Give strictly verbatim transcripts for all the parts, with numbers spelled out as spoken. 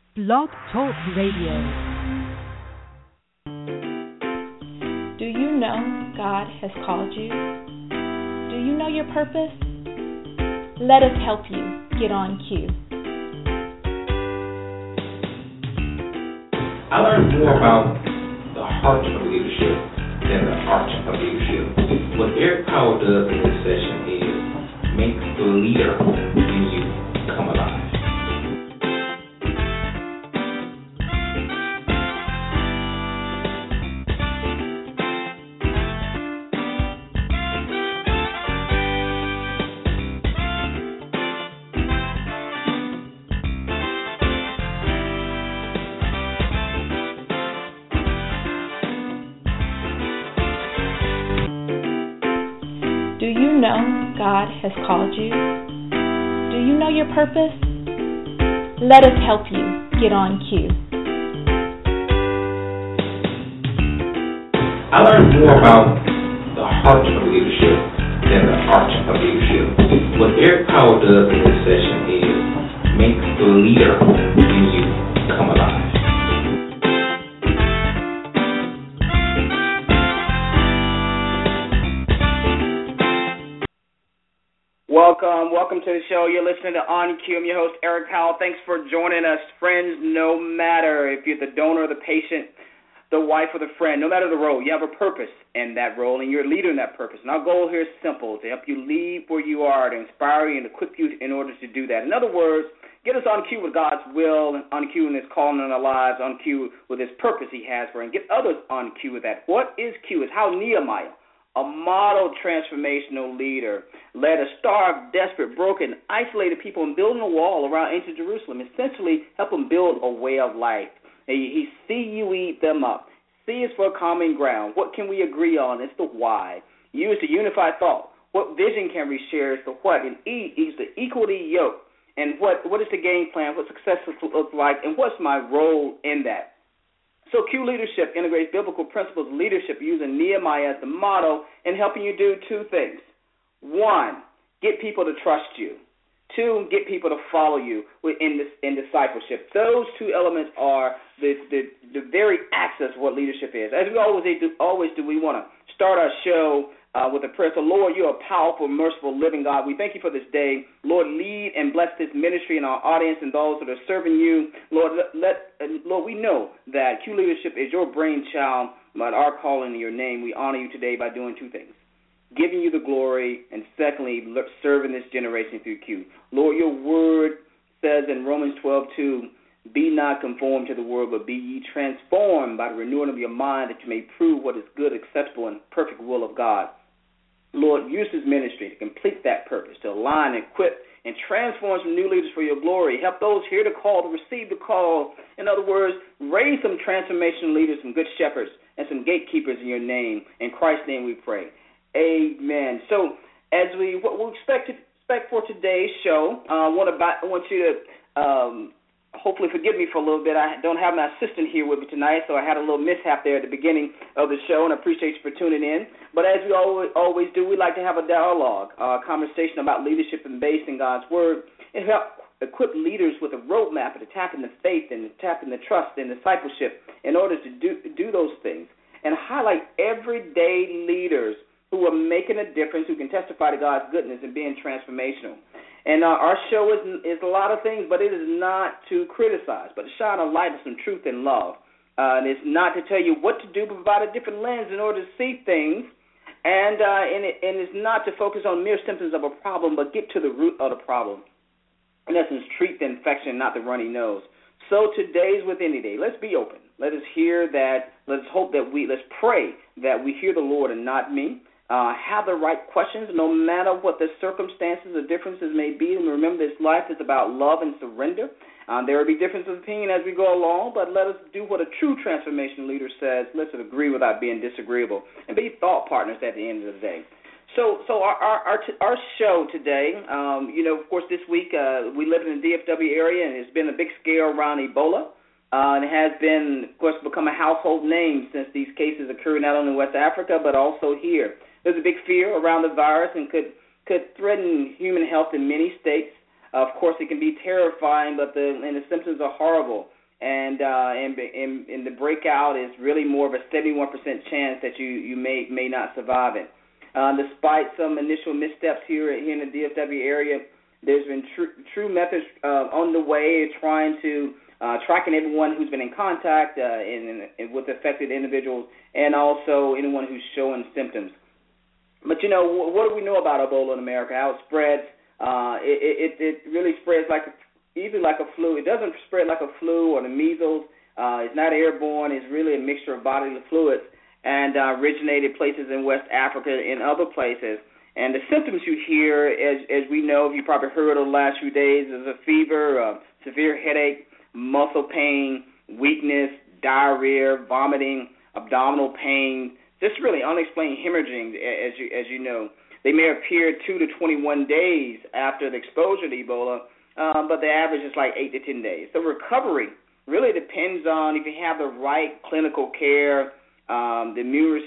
Blog Talk Radio. Do you know God has called you? Do you know your purpose? Let us help you get on cue. I learned more about the heart of leadership than the art of leadership. What Eric Powell does in this session is make the leader in you come alive. Do you know God has called you? Do you know your purpose? Let us help you get on cue. I learned more about the heart of leadership than the art of leadership. What Eric Powell does in this session is make the leader in you come alive. Welcome, welcome to the show. You're listening to On Cue. I'm your host, Eric Powell. Thanks for joining us. Friends, no matter if you're the donor or the patient, the wife or the friend, no matter the role, you have a purpose in that role, and you're a leader in that purpose. And our goal here is simple, to help you lead where you are, to inspire you and equip you in order to do that. In other words, get us on cue with God's will, and on cue in His calling in our lives, on cue with His purpose He has for us, and get others on cue with that. What is cue? It's how Nehemiah, a model transformational leader, led a starved, desperate, broken, isolated people in building a wall around ancient Jerusalem, essentially help them build a way of life. He, he see you eat them up. C is for common ground. What can we agree on? It's the why. U is the unified thought. What vision can we share is the what. And E is the equally yoke. And what, what is the game plan? What success looks like? And what's my role in that? So Q Leadership integrates biblical principles of leadership using Nehemiah as the model and helping you do two things. One, get people to trust you. Two, get people to follow you in this in discipleship. Those two elements are the, the, the very axis of what leadership is. As we always do, always do we want to start our show uh, with a prayer. So, Lord, you're a powerful, merciful, living God. We thank you for this day. Lord, lead and bless this ministry and our audience and those that are serving you. Lord, let, let Lord, we know that Q Leadership is your brainchild, but our calling in your name. We honor you today by doing two things: giving you the glory, and secondly, serving this generation through Q. Lord, your word says in Romans twelve two, be not conformed to the world, but be ye transformed by the renewing of your mind, that you may prove what is good, acceptable, and perfect will of God. Lord, use this ministry to complete that purpose, to align, equip, and transform some new leaders for your glory. Help those hear the call to receive the call. In other words, raise some transformational leaders, some good shepherds, and some gatekeepers in your name. In Christ's name we pray. Amen. So, as we what we expect to, expect for today's show, uh, I want to I want you to um, hopefully forgive me for a little bit. I don't have my assistant here with me tonight, so I had a little mishap there at the beginning of the show, and I appreciate you for tuning in. But as we always always do, we like to have a dialogue, a conversation about leadership and based in God's word, and help equip leaders with a roadmap to tap into faith and tap into trust and discipleship in order to do do those things, and highlight everyday leaders who are making a difference, who can testify to God's goodness and being transformational. And uh, our show is is a lot of things, but it is not to criticize, but to shine a light of some truth and love. Uh, and it's not to tell you what to do, but provide a different lens in order to see things. And uh, and, it, and it's not to focus on mere symptoms of a problem, but get to the root of the problem. In essence, treat the infection, not the runny nose. So today's with any day. Let's be open. Let us hear that. Let's hope that we, let's pray that we hear the Lord and not me. Uh, have the right questions, no matter what the circumstances or differences may be. And remember, this life is about love and surrender. Um, there will be differences of opinion as we go along, but let us do what a true transformation leader says. Let's agree without being disagreeable and be thought partners at the end of the day. So, so our our our, t- our show today, um, you know, of course, this week uh, we live in the D F W area, and it's been a big scare around Ebola. Uh, and it has been, of course, become a household name since these cases occurred not only in West Africa but also here. There's a big fear around the virus and could could threaten human health in many states. Uh, of course, it can be terrifying, but the and the symptoms are horrible. and uh, and, and and the breakout is really more of a seventy-one percent chance that you, you may may not survive it. Uh, despite some initial missteps here here in the D F W area, there's been tr- true methods uh, on the way trying to uh, tracking everyone who's been in contact uh, in, in, with affected individuals, and also anyone who's showing symptoms. But, you know, what do we know about Ebola in America, how it spreads? Uh, it, it, it really spreads like a, easily like a flu. It doesn't spread like a flu or the measles. Uh, it's not airborne. It's really a mixture of bodily fluids, and uh, originated places in West Africa and other places. And the symptoms you hear, as, as we know, you probably heard over the last few days, is a fever, a severe headache, muscle pain, weakness, diarrhea, vomiting, abdominal pain, just really unexplained hemorrhaging, as you as you know. They may appear two to twenty-one days after the exposure to Ebola, uh, but the average is like eight to ten days. The recovery really depends on if you have the right clinical care, um, the immune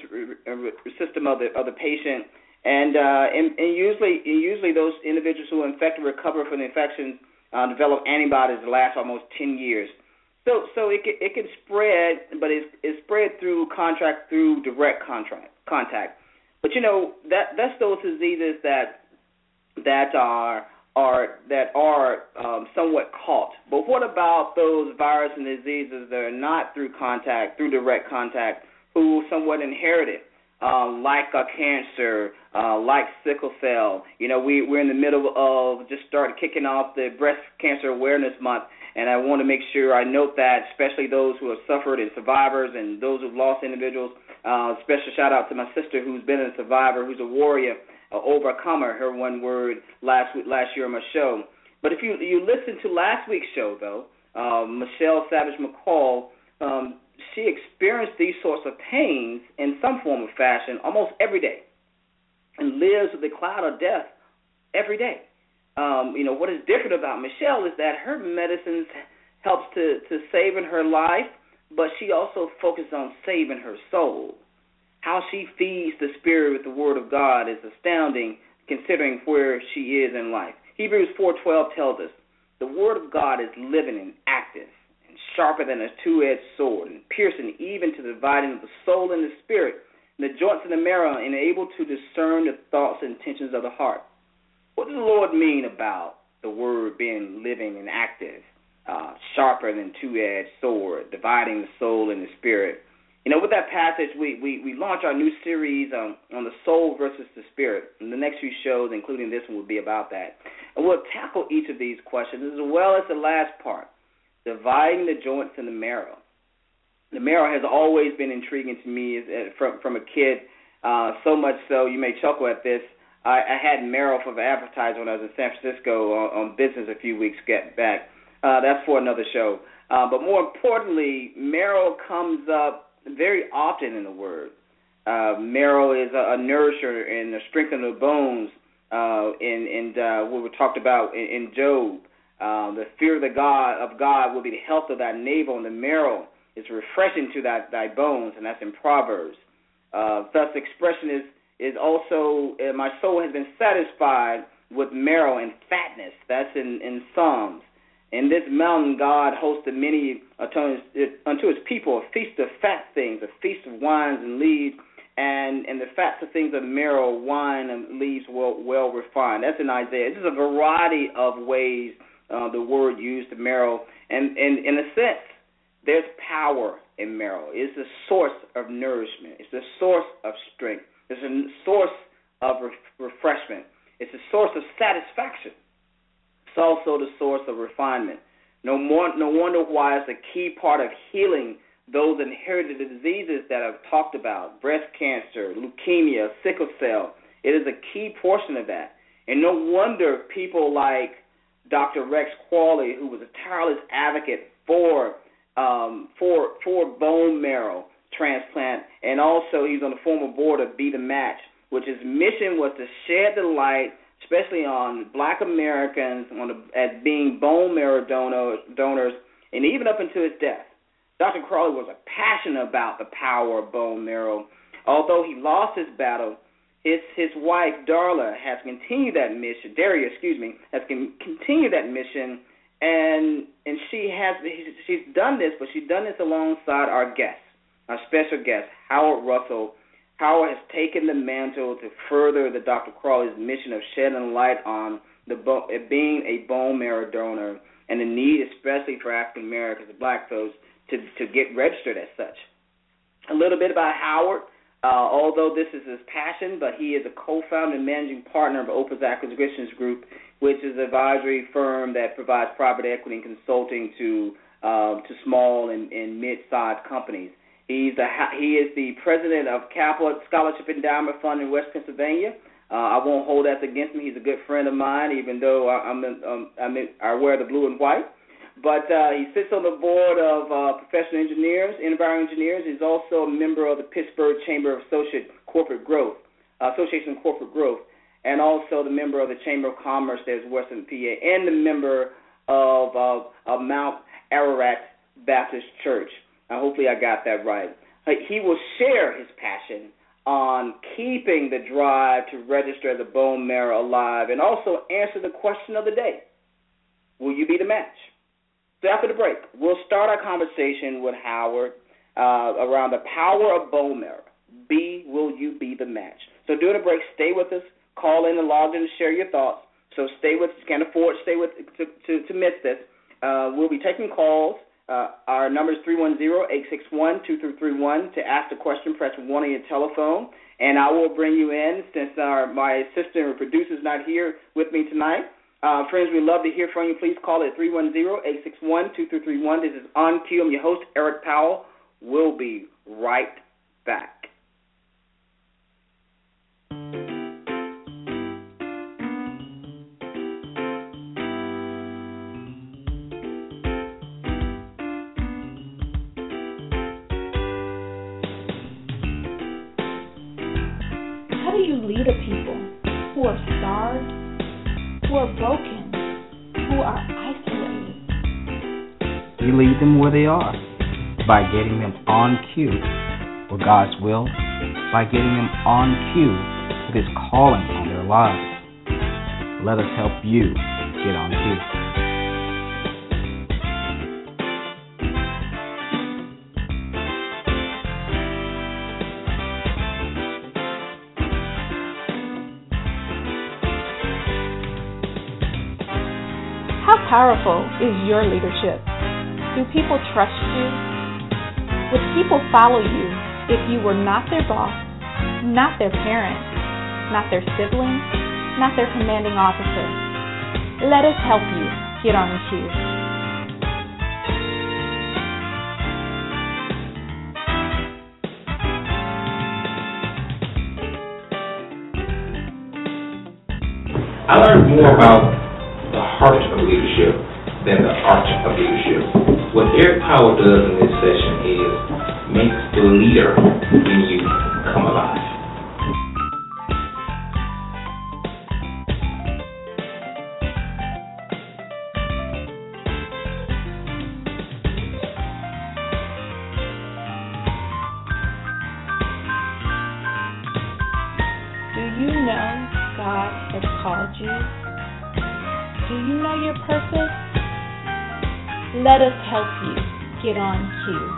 system of the of the patient, and uh, and, and usually usually those individuals who are infected recover from the infection uh, develop antibodies that last almost ten years. So, so it can, it can spread, but it's, it's spread through contract, through direct contract, contact. But you know that that's those diseases that that are are that are um, somewhat caught. But what about those viruses and diseases that are not through contact, through direct contact, who somewhat inherited, uh, like a cancer, uh, like sickle cell? You know, we we're in the middle of just started kicking off the Breast Cancer Awareness Month. And I want to make sure I note that, especially those who have suffered and survivors and those who've lost individuals. Uh, special shout out to my sister who's been a survivor, who's a warrior, an overcomer, her one word last week, last year on my show. But if you you listen to last week's show, though, uh, Michelle Savage McCall, um, she experienced these sorts of pains in some form or fashion almost every day and lives with the cloud of death every day. Um, you know, what is different about Michelle is that her medicines helps to, to save in her life, but she also focuses on saving her soul. How she feeds the spirit with the word of God is astounding considering where she is in life. Hebrews four twelve tells us, the word of God is living and active and sharper than a two-edged sword and piercing even to the dividing of the soul and the spirit, and the joints and the marrow, and able to discern the thoughts and intentions of the heart. What does the Lord mean about the word being living and active, uh, sharper than two-edged sword, dividing the soul and the spirit? You know, with that passage, we, we, we launch our new series um, on the soul versus the spirit. And the next few shows, including this one, will be about that. And we'll tackle each of these questions as well as the last part, dividing the joints and the marrow. The marrow has always been intriguing to me as, as, from, from a kid, uh, so much so you may chuckle at this. I, I had marrow for the advertiser when I was in San Francisco on, on business a few weeks back. Uh, that's for another show. Uh, but more importantly, marrow comes up very often in the Word. Uh, marrow is a, a nourisher and a strengthener of bones, uh, and, and uh, what we talked about in, in Job. Uh, the fear of the God of God will be the health of thy navel, and the marrow is refreshing to thy, thy bones, and that's in Proverbs. Uh, thus, expression is is also, uh, my soul has been satisfied with marrow and fatness. That's in, in Psalms. In this mountain, God hosted many unto his, unto his people a feast of fat things, a feast of wines and leaves, and, and the fats of things of marrow, wine, and leaves well, well refined. That's in Isaiah. This is a variety of ways uh, the word used the marrow. And, and in a sense, there's power in marrow. It's the source of nourishment. It's the source of strength. It's a source of re- refreshment. It's a source of satisfaction. It's also the source of refinement. No more, no wonder why it's a key part of healing those inherited diseases that I've talked about, breast cancer, leukemia, sickle cell. It is a key portion of that. And no wonder people like Doctor Rex Qualley, who was a tireless advocate for um, for for bone marrow transplant, and also he's on the former board of Be the Match, which his mission was to shed the light, especially on black Americans, on the, as being bone marrow donor, donors, and even up until his death. Doctor Crowley was passionate about the power of bone marrow. Although he lost his battle, his his wife Darla has continued that mission. Daria, excuse me, has con- continued that mission, and and she has she's done this, but she's done this alongside our guest, our special guest, Howard Russell. Howard has taken the mantle to further the Doctor Crawley's mission of shedding light on the bo- being a bone marrow donor and the need, especially for African Americans and Black folks, to to get registered as such. A little bit about Howard. Uh, although this is his passion, but he is a co-founder and managing partner of Opus Acquisitions Group, which is an advisory firm that provides private equity and consulting to uh, to small and, and mid-sized companies. He's a, he is the president of Capital Scholarship Endowment Fund in West Pennsylvania. Uh, I won't hold that against him. He's a good friend of mine, even though I, I'm in, um, I'm in, I wear the blue and white. But uh, he sits on the board of uh, professional engineers, environmental engineers. He's also a member of the Pittsburgh Chamber of Associate Corporate Growth, uh, Association of Corporate Growth, and also the member of the Chamber of Commerce there's Western P A, and the member of, uh, of Mount Ararat Baptist Church. Uh, hopefully I got that right. He will share his passion on keeping the drive to register the bone marrow alive and also answer the question of the day, will you be the match? So after the break, we'll start our conversation with Howard uh, around the power of bone marrow. B, will you be the match? So during the break, stay with us. Call in and log in to share your thoughts. So stay with us. You can't afford to stay with to, to, to miss this. Uh, we'll be taking calls. Uh, our number is three one zero, eight six one, two three three one. To ask a question, press one on your telephone, and I will bring you in since our, my assistant or producer is not here with me tonight. Uh, friends, we'd love to hear from you. Please call at three one zero, eight six one, two three three one. This is On Cue. I'm your host, Eric Powell. We'll be right back. How do you lead a people who are starved, who are broken, who are isolated? You lead them where they are, by getting them on cue with God's will, by getting them on cue with His calling on their lives. Let us help you get on cue. How powerful is your leadership? Do people trust you? Would people follow you if you were not their boss, not their parent, not their sibling, not their commanding officer? Let us help you get on cue. I learned more about the heart of leadership than the art of leadership. What Eric Powell does in this session is makes the leader in you come alive. Do you know God has called you? Do you know your purpose? Let us help you get on cue.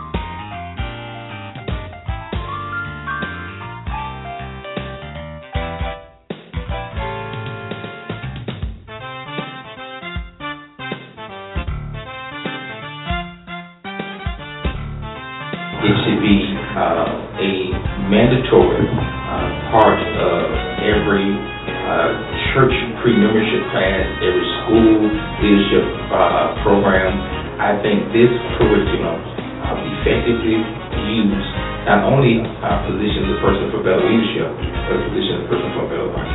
It should be uh, a mandatory uh, part of every uh, church pre-membership class, every school leadership uh, program. I think this curriculum uh, effectively used not only uh, positions a person for better leadership, but positions a person for a better life.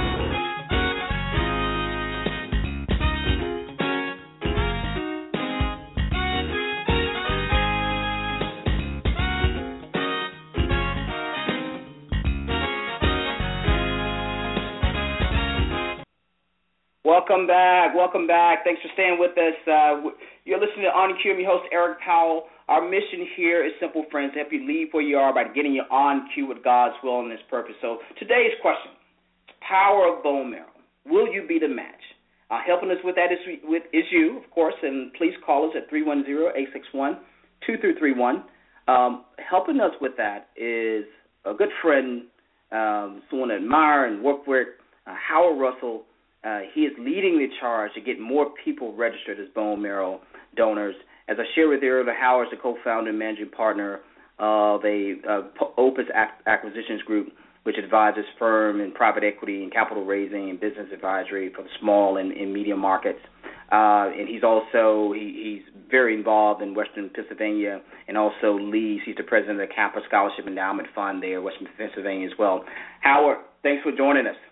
Welcome back. Welcome back. Thanks for staying with us. Uh, you're listening to On Cue. I'm your host, Eric Powell. Our mission here is simple, friends, to help you leave where you are by getting you on cue with God's will and His purpose. So today's question, power of bone marrow. Will you be the match? Uh, helping us with that is, with, is you, of course, and please call us at three one zero, eight six one, two three three one. Um, helping us with that is a good friend, um, someone I admire and work with, uh, Howard Russell. Uh, he is leading the charge to get more people registered as bone marrow donors. As I shared with you earlier, Howard is the co-founder and managing partner of a uh, Opus Acquisitions Group, which advises firm in private equity and capital raising and business advisory for the small and, and medium markets. Uh, and he's also he, he's very involved in Western Pennsylvania and also leads. He's the president of the Kappa Scholarship Endowment Fund there, Western Pennsylvania as well. Howard, thanks for joining us.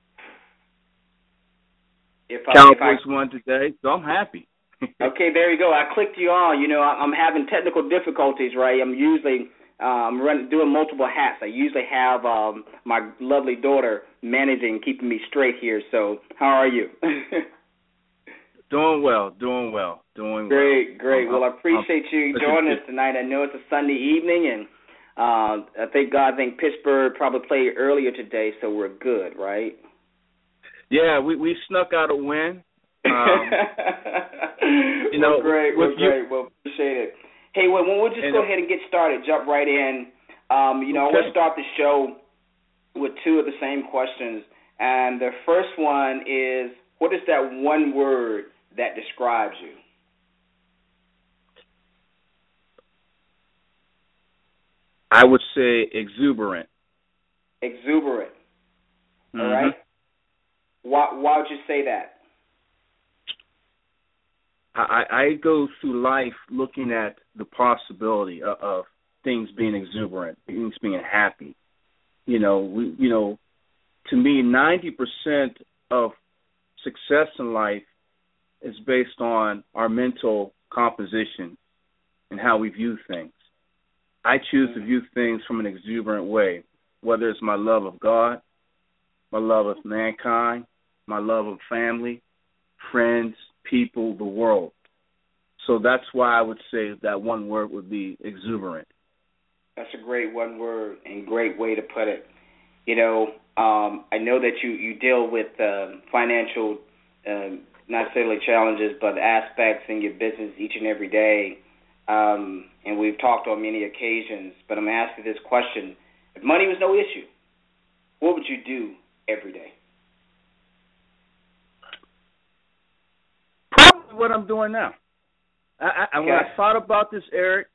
If I, Cowboys if I, won today, so I'm happy. Okay, there you go. I clicked you on. You know, I'm having technical difficulties, right? I'm usually um, running, doing multiple hats. I usually have um, my lovely daughter managing, keeping me straight here. So how are you? Doing well, doing well, doing great, well. Great, great. Well, I appreciate you joining us tonight. I know it's a Sunday evening, and uh, I thank God, I think Pittsburgh probably played earlier today, so we're good, right? Yeah, we, we snuck out a win. Um, you well, know, great, well, you, great. Well, appreciate it. Hey, well, we'll just go ahead and get started, jump right in. Um, you know, okay. I want to start the show with two of the same questions. And the first one is, what is that one word that describes you? I would say exuberant. Exuberant. Mm-hmm. All right. Why, why would you say that? I, I go through life looking at the possibility of, of things being exuberant, things being happy. You know, we, you know, to me, ninety percent of success in life is based on our mental composition and how we view things. I choose to view things from an exuberant way, whether it's my love of God, my love of mankind, my love of family, friends, people, the world. So that's why I would say that one word would be exuberant. That's a great one word and great way to put it. You know, um, I know that you, you deal with uh, financial, uh, not necessarily challenges, but aspects in your business each and every day. Um, and we've talked on many occasions, but I'm asking this question. If money was no issue, what would you do every day? Probably what I'm doing now. I, I, okay. When I thought about this, Eric,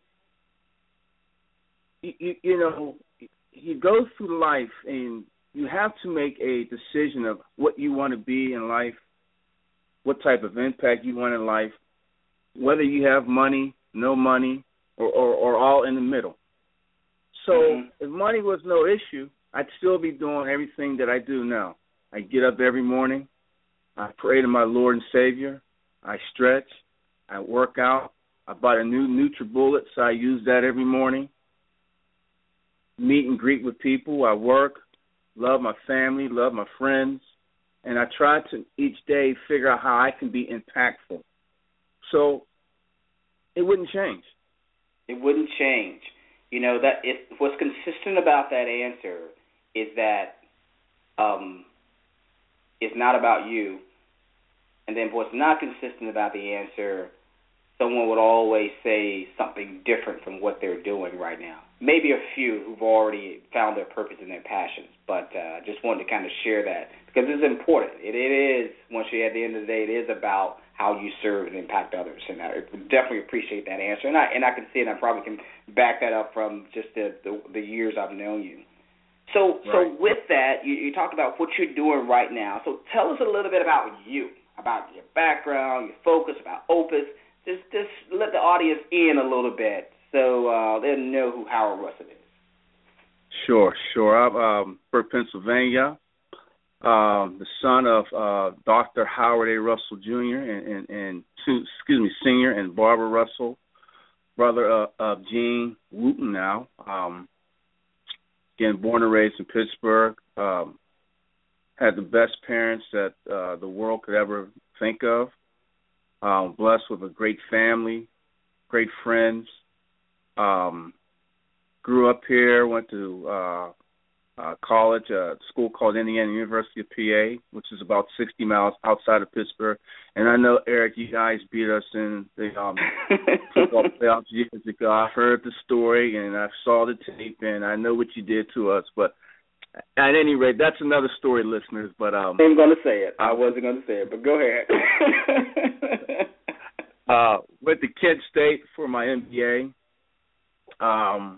you, you, you know, you go through life and you have to make a decision of what you want to be in life, what type of impact you want in life, whether you have money, no money, or, or, or all in the middle. So mm-hmm. if money was no issue, I'd still be doing everything that I do now. I get up every morning. I pray to my Lord and Savior. I stretch. I work out. I bought a new NutriBullet, so I use that every morning. Meet and greet with people. I work, love my family, love my friends, and I try to each day figure out how I can be impactful. So it wouldn't change. It wouldn't change. You know, that if, what's consistent about that answer is that um, it's not about you. And then what's not consistent about the answer, someone would always say something different from what they're doing right now. Maybe a few who've already found their purpose and their passions, but I uh, just wanted to kind of share that because it's important. It, it is, once you at the end of the day, it is about how you serve and impact others, and I definitely appreciate that answer. And I and I can see it, and I probably can back that up from just the the, the years I've known you. So right. so with that, you, you talked about what you're doing right now. So tell us a little bit about you, about your background, your focus, about Opus. Just just let the audience in a little bit so uh, they'll know who Howard Russell is. Sure, sure. I'm um, from Pennsylvania, um, the son of uh, Doctor Howard A. Russell Junior and, and, and excuse me, Senior and Barbara Russell, brother of, of Gene Wooten now. Um, again, born and raised in Pittsburgh. Um, had the best parents that uh, the world could ever think of. Um, blessed with a great family, great friends. Um, grew up here, went to uh, uh, college, a school called Indiana University of P A, which is about sixty miles outside of Pittsburgh. And I know, Eric, you guys beat us in the um, football playoffs years ago. I heard the story and I saw the tape, and I know what you did to us. But at any rate, that's another story, listeners. But um, I wasn't going to say it. I wasn't going to say it, but go ahead. uh, went to Kent State for my M B A. Um,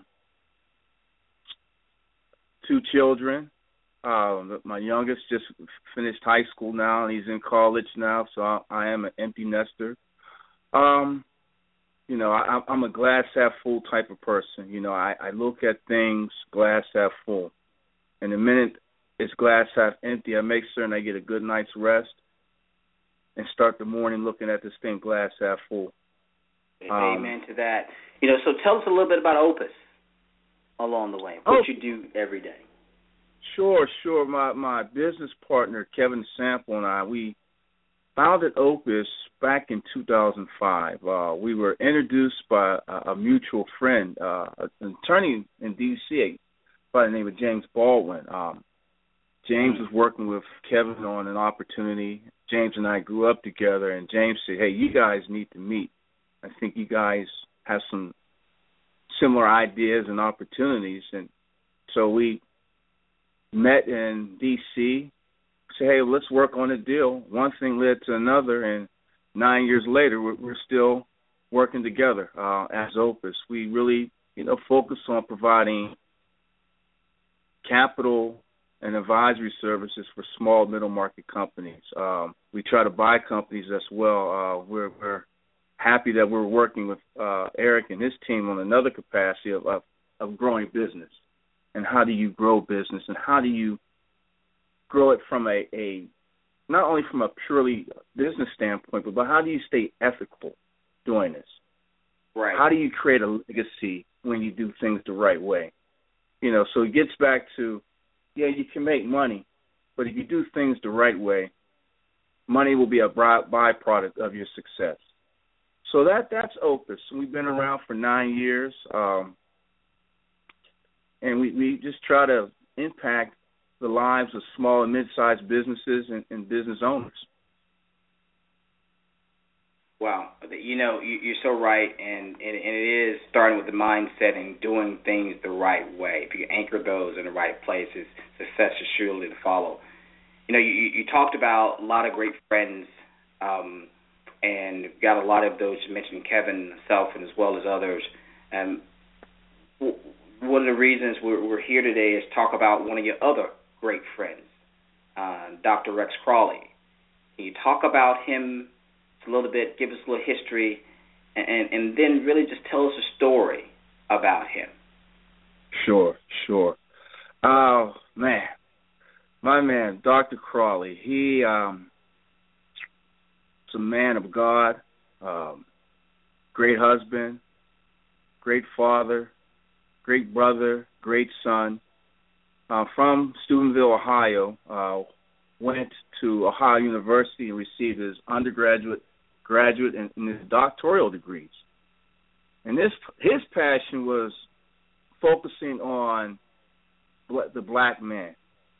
two children. Uh, my youngest just finished high school now, and he's in college now, so I, I am an empty nester. Um, you know, I, I'm a glass half full type of person. You know, I, I look at things glass half full. And the minute it's glass half empty, I make certain I get a good night's rest and start the morning looking at this thing glass half full. Um, Amen to that. You know, so tell us a little bit about Opus along the way, what oh, you do every day. Sure, sure. My my business partner, Kevin Sample, and I, we founded Opus back in two thousand five. Uh, we were introduced by a, a mutual friend, uh, an attorney in D C by the name of James Baldwin. Um, James was working with Kevin on an opportunity. James and I grew up together, and James said, hey, you guys need to meet. I think you guys have some similar ideas and opportunities. And so we met in D C, said, hey, let's work on a deal. One thing led to another, and nine years later, we're, we're still working together uh, as Opus. We really, you know, focus on providing capital and advisory services for small middle market companies. Um, we try to buy companies as well. Uh, we're, we're happy that we're working with uh, Eric and his team on another capacity of, of, of growing business. And how do you grow business, and how do you grow it from a, a not only from a purely business standpoint, but, but how do you stay ethical doing this? Right. How do you create a legacy when you do things the right way? You know, so it gets back to, yeah, you can make money, but if you do things the right way, money will be a byproduct of your success. So that that's Opus. We've been around for nine years. Um, And we, we just try to impact the lives of small and mid-sized businesses and, and business owners. Wow. You know, you're so right, and, and it is starting with the mindset and doing things the right way. If you anchor those in the right places, success is surely to follow. You know, you, you talked about a lot of great friends, um, and got a lot of those. You mentioned Kevin, myself, and as well as others. Um, one of the reasons we're, we're here today is talk about one of your other great friends, uh, Doctor Rex Crawley. Can you talk about him a little bit, give us a little history, and, and then really just tell us a story about him? Sure, sure. Oh, man. My man, Doctor Crawley, he um, is a man of God, um, great husband, great father, great brother, great son. Uh, from Steubenville, Ohio, uh, went to Ohio University and received his undergraduate, graduate, and, and his doctoral degrees. And this, his passion was focusing on the black man.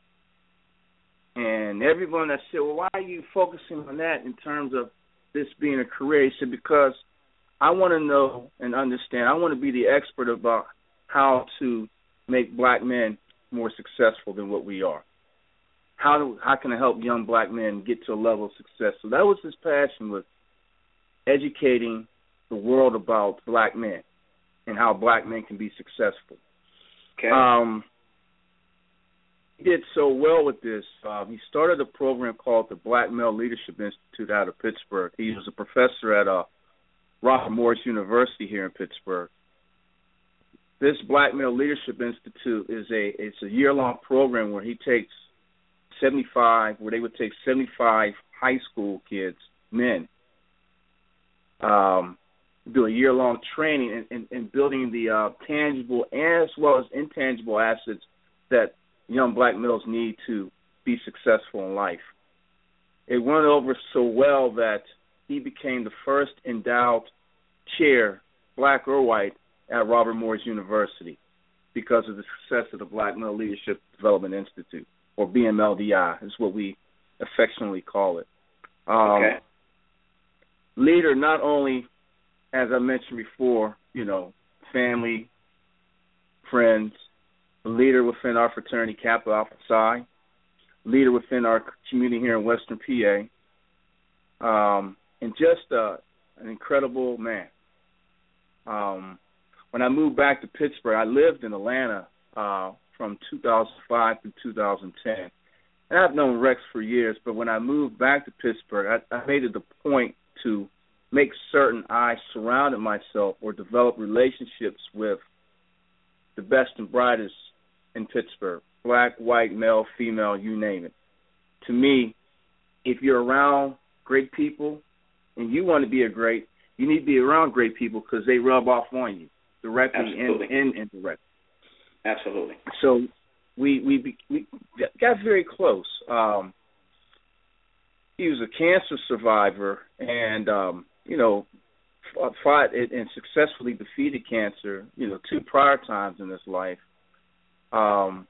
And everyone that said, well, why are you focusing on that in terms of this being a career? He said, because I want to know and understand. I want to be the expert about how to make black men more successful than what we are. How do, how can I help young black men get to a level of success? So that was his passion, was educating the world about black men and how black men can be successful. Okay. Um, he did so well with this. Uh, he started a program called the Black Male Leadership Institute out of Pittsburgh. He was a professor at uh, Robert Morris University here in Pittsburgh. This Black Male Leadership Institute is a it's a year-long program where he takes seventy-five, where they would take seventy-five high school kids, men, um, do a year-long training in, in, in building the uh, tangible as well as intangible assets that young black males need to be successful in life. It went over so well that he became the first endowed chair, black or white, at Robert Morris University. because of the success of the Black Male Leadership Development Institute, or B M L D I is what we affectionately call it. Um, okay. Leader, not only, as I mentioned before, you know, family, friends, a leader within our fraternity, Kappa Alpha Psi, leader within our community here in Western P A, um, and just uh, an incredible man. Um, when I moved back to Pittsburgh, I lived in Atlanta uh, from two thousand five through two thousand ten. And I've known Rex for years, but when I moved back to Pittsburgh, I, I made it a point to make certain I surrounded myself or developed relationships with the best and brightest in Pittsburgh, black, white, male, female, you name it. To me, if you're around great people and you want to be a great, you need to be around great people because they rub off on you directly and, and indirectly. Absolutely. So we we we got very close. Um, he was a cancer survivor, and um, you know, fought, fought it and successfully defeated cancer. You know, two prior times in his life. Um,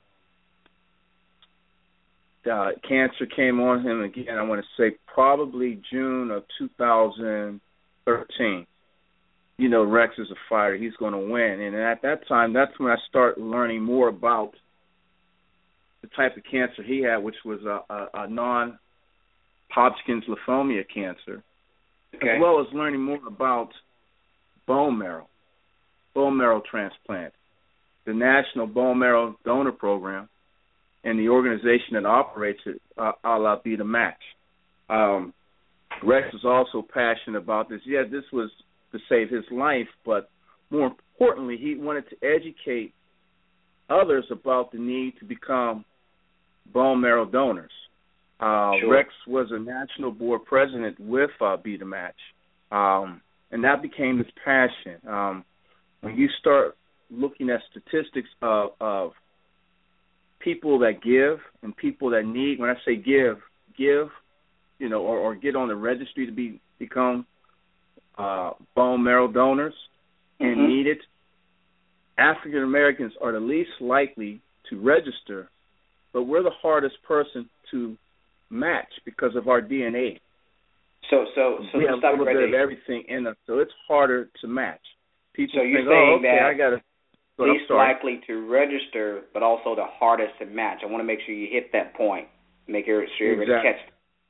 uh, cancer came on him again. I want to say probably June of two thousand thirteen. You know, Rex is a fighter. He's going to win. And at that time, that's when I started learning more about the type of cancer he had, which was a, a, a non-Hodgkin's lymphoma cancer, okay. as well as learning more about bone marrow, bone marrow transplant, the National Bone Marrow Donor Program, and the organization that operates it, uh, a la Be the Match. Um, Rex was also passionate about this. Yeah, this was to save his life, but more importantly, he wanted to educate others about the need to become bone marrow donors. Uh, sure. Rex was a national board president with uh, Be the Match, um, and that became his passion. Um, when you start looking at statistics of, of people that give and people that need, when I say give, give, you know, or, or get on the registry to be become uh, bone marrow donors and mm-hmm. need it, African Americans are the least likely to register, but we're the hardest person to match because of our D N A. So, so, so we have a little bit of everything in us, so it's harder to match. People so you're think, saying oh, okay, that I got to. least likely to register, but also the hardest to match. I want to make sure you hit that point. Make sure you're exactly. ready to catch it.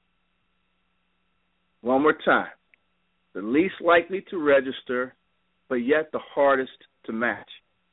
One more time. The least likely to register, but yet the hardest to match.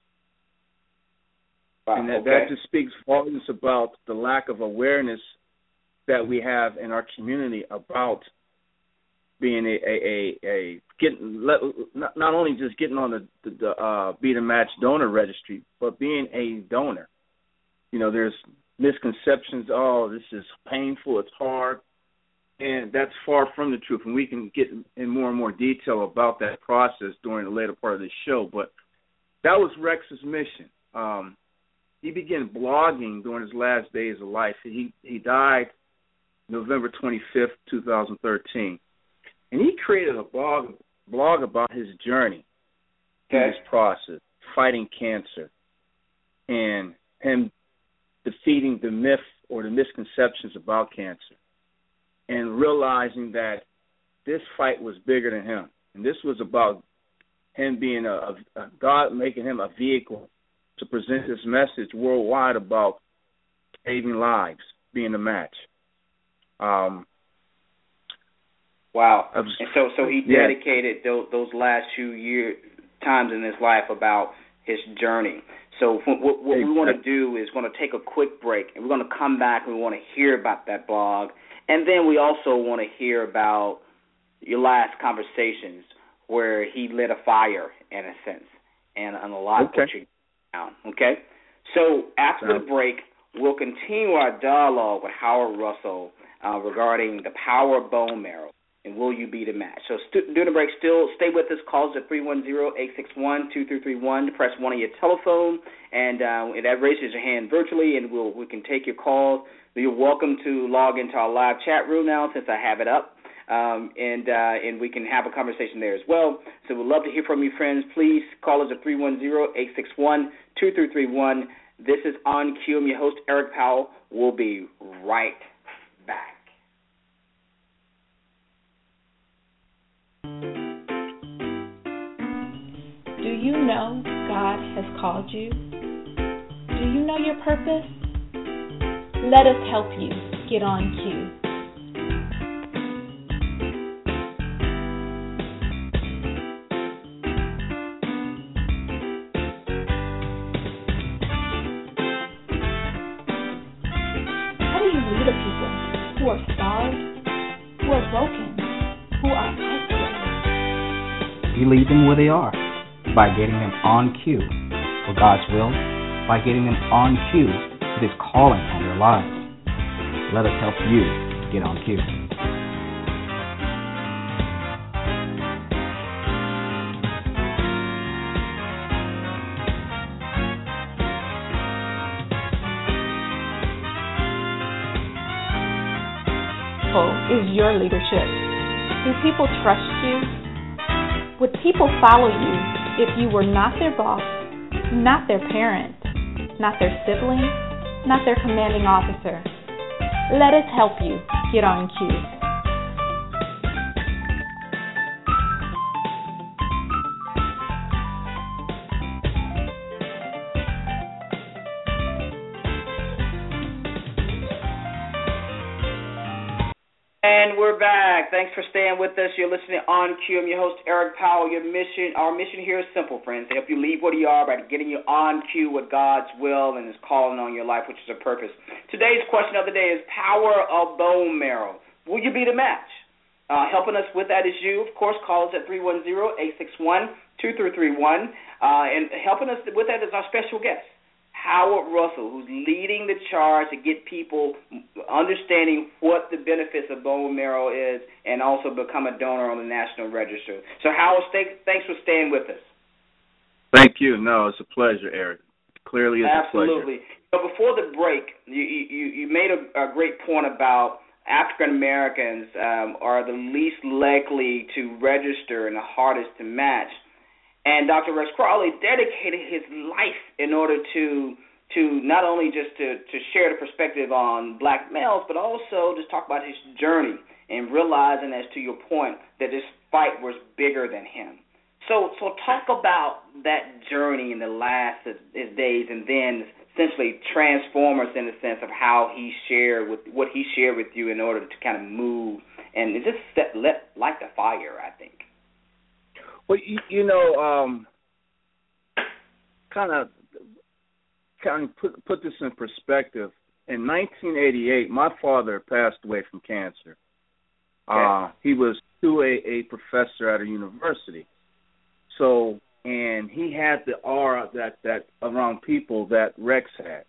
Wow, and that, okay. that just speaks volumes about the lack of awareness that we have in our community about being a a a, a getting let, not, not only just getting on the the, the uh, Be the Match donor registry, but being a donor. You know, there's misconceptions. Oh, this is painful. It's hard, and that's far from the truth. And we can get in more and more detail about that process during the later part of the show. But that was Rex's mission. Um, he began blogging during his last days of life. He he died November twenty-fifth, two thousand thirteen. And he created a blog blog about his journey through okay. this process, fighting cancer, and him defeating the myth or the misconceptions about cancer, and realizing that this fight was bigger than him. And this was about him being a, a, a God making him a vehicle to present this message worldwide about saving lives, being a match. Um, Wow. was, and so so he yeah. dedicated those, those last few year, times in his life about his journey. So what, what we want to do is going to take a quick break, and we're going to come back and we want to hear about that blog. And then we also want to hear about your last conversations where he lit a fire, in a sense, and, and a lot okay. of what you down. Okay? So after Sounds the break, we'll continue our dialogue with Howard Russell uh, regarding the power of bone marrow. And will you be the match? So st- during the break, still stay with us. Call us at three one zero, eight six one, two three three one. Press one on your telephone, and uh, that raises your hand virtually, and we'll, we can take your calls. You're welcome to log into our live chat room now since I have it up. um, and uh, and we can have a conversation there as well. So we'd love to hear from you, friends. Please call us at three one zero, eight six one, two three three one. This is On Cue. I'm your host, Eric Powell. We'll be right back. Do you know God has called you? Do you know your purpose? Let us help you get on cue. How do you lead a people who are starved, who are broken, who are isolated? You lead them where they are by getting them on cue for God's will, by getting them on cue with His calling on their lives. Let us help you get on cue. Is your leadership? Do people trust you? Would people follow you if you were not their boss, not their parent, not their sibling, not their commanding officer? Let us help you get on cue. And we're back. Thanks for staying with us. You're listening to On Cue. I'm your host, Eric Powell. Your mission, our mission here is simple, friends. To help you leave what you are by getting you on cue with God's will and His calling on your life, which is a purpose. Today's question of the day is power of bone marrow. Will you be the match? Uh, helping us with that is you. Of course, call us at three one zero, eight six one, two three three one. Uh, and helping us with that is our special guest, Howard Russell, who's leading the charge to get people understanding what the benefits of bone marrow is and also become a donor on the National Register. So, Howard, stay, thanks for staying with us. Thank you. No, it's a pleasure, Eric. Clearly it's Absolutely. a pleasure. But before the break, you, you, you made a, a great point about African Americans um, are the least likely to register and the hardest to match. And Doctor Rex Crawley dedicated his life in order to to not only just to, to share the perspective on black males, but also just talk about his journey and realizing, as to your point, that this fight was bigger than him. So so talk about that journey in the last of his days, and then essentially transform us in the sense of how he shared with what he shared with you in order to kind of move and it just set, let, light the fire, I think. Well, you, you know, um, kind of, kind of put put this in perspective. In nineteen eighty-eight, my father passed away from cancer. Uh, he was to a, a professor at a university. So, and he had the aura that that around people that Rex had.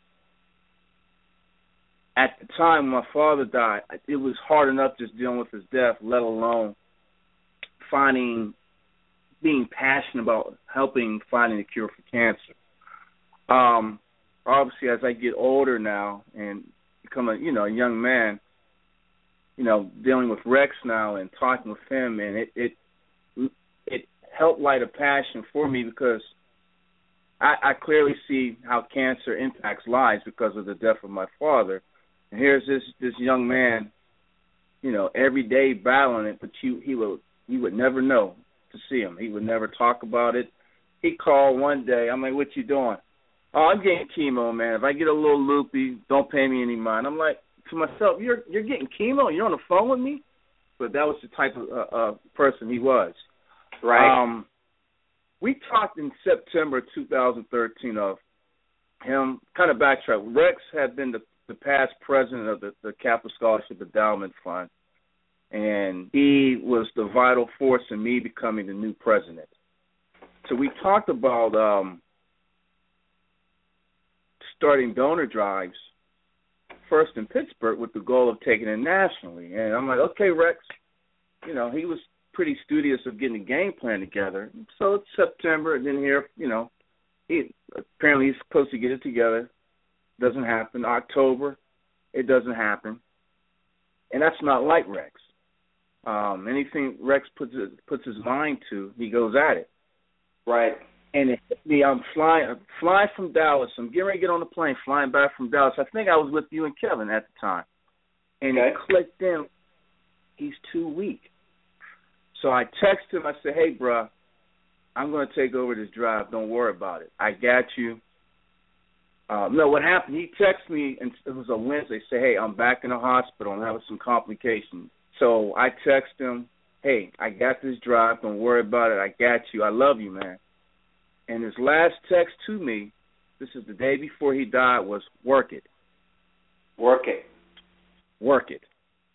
At the time my father died, it was hard enough just dealing with his death, let alone finding. being passionate about helping finding a cure for cancer. Um, obviously, as I get older now and become a you know a young man, you know, dealing with Rex now and talking with him, and it it it helped light a passion for me because I, I clearly see how cancer impacts lives because of the death of my father. And here's this this young man, you know, every day battling it, but you he would you would never know. To see him. He would never talk about it. He called one day. I'm like, what you doing? Oh, I'm getting chemo, man. If I get a little loopy, don't pay me any mind. I'm like, to myself, you're you're getting chemo? You're on the phone with me? But that was the type of uh, uh, person he was. Right. Um, we talked in September two thousand thirteen of him, kind of backtrack. Rex had been the, the past president of the, the Catholic Scholarship Endowment Fund. And he was the vital force in me becoming the new president. So we talked about um, starting donor drives first in Pittsburgh with the goal of taking it nationally. And I'm like, okay, Rex. You know, he was pretty studious of getting a game plan together. So it's September, and then here, you know, he apparently he's supposed to get it together. Doesn't happen. October, it doesn't happen. And that's not like Rex. Um, anything Rex puts puts his mind to, he goes at it. Right. And it hit me. I'm flying, I'm flying from Dallas. I'm getting ready to get on the plane, flying back from Dallas. I think I was with you and Kevin at the time. And okay. it clicked in. He's too weak. So I texted him. I said, hey, bro, I'm going to take over this drive. Don't worry about it. I got you. Um, no, what happened, he texted me, and it was a Wednesday, say, hey, I'm back in the hospital. I'm having some complications. So I texted him, hey, I got this drive. Don't worry about it. I got you. I love you, man. And his last text to me, this is the day before he died, was work it. Work it. Work it.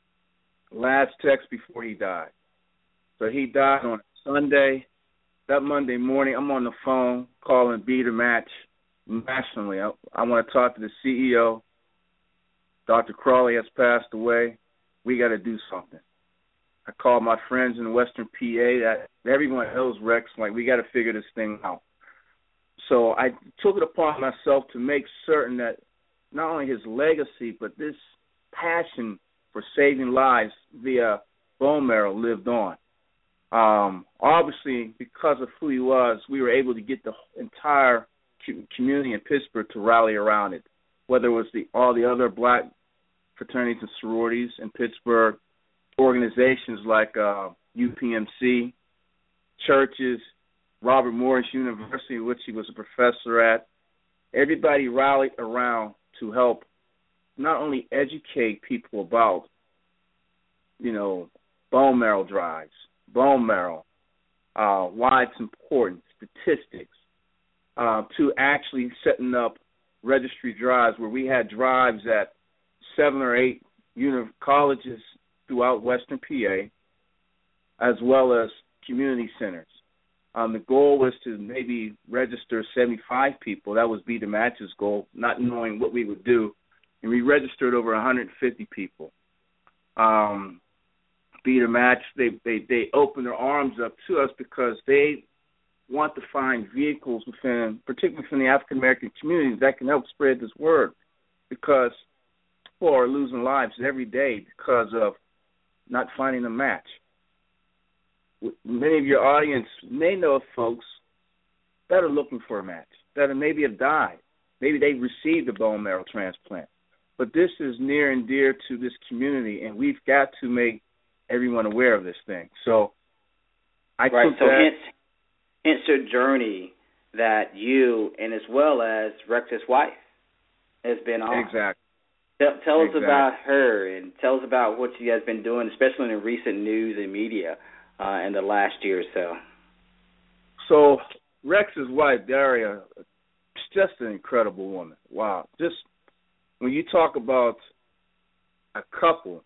Last text before he died. So he died on Sunday. That Monday morning, I'm on the phone calling Be The Match nationally. I, I want to talk to the C E O. Doctor Crawley has passed away. We got to do something. I called my friends in Western P A. That everyone knows Rex. Like, we got to figure this thing out. So I took it upon myself to make certain that not only his legacy, but this passion for saving lives via bone marrow lived on. Um, obviously, because of who he was, we were able to get the entire community in Pittsburgh to rally around it, whether it was the, all the other black fraternities and sororities in Pittsburgh, organizations like uh, U P M C, churches, Robert Morris University, which he was a professor at. Everybody rallied around to help not only educate people about, you know, bone marrow drives, bone marrow, uh, why it's important, statistics, uh, to actually setting up registry drives where we had drives at seven or eight uni- colleges throughout Western P A, as well as community centers. Um, the goal was to maybe register seventy-five people. That was Be The Match's goal, not knowing what we would do. And we registered over one hundred fifty people. Um, Be The Match, they, they, they opened their arms up to us because they want to find vehicles within, particularly within the African-American community, that can help spread this word, because people are losing lives every day because of not finding a match. Many of your audience may know of folks that are looking for a match, that maybe have died. Maybe they received a bone marrow transplant. But this is near and dear to this community, and we've got to make everyone aware of this thing. So I right, took so that. hence, hence your journey that you, and as well as Rex's wife, has been on. Exactly. Tell, tell exactly. us about her, and tell us about what you guys been doing, especially in recent news and media uh, in the last year or so. So Rex's wife, Daria, is just an incredible woman. Wow. Just when you talk about a couple,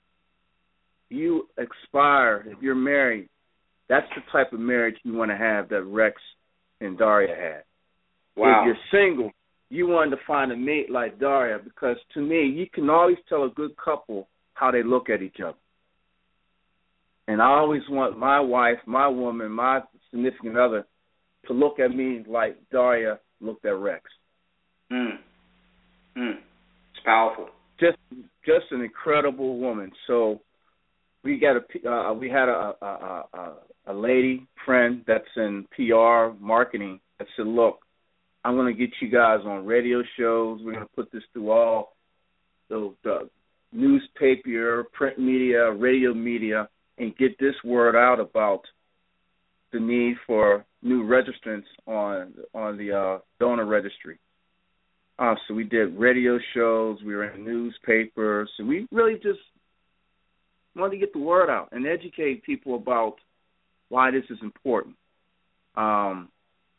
you aspire, if you're married, that's the type of marriage you want to have that Rex and Daria had. Wow. If you're single, you wanted to find a mate like Daria, because to me, you can always tell a good couple how they look at each other. And I always want my wife, my woman, my significant other to look at me like Daria looked at Rex. Mm. Mm. It's powerful. Just, just an incredible woman. So we got a, uh, we had a, a, a, a lady friend that's in P R marketing that said, "Look, I'm going to get you guys on radio shows. We're going to put this through all the, the newspaper, print media, radio media, and get this word out about the need for new registrants on on the uh, donor registry." Uh, so we did radio shows. We were in newspapers. And we really just wanted to get the word out and educate people about why this is important. Um,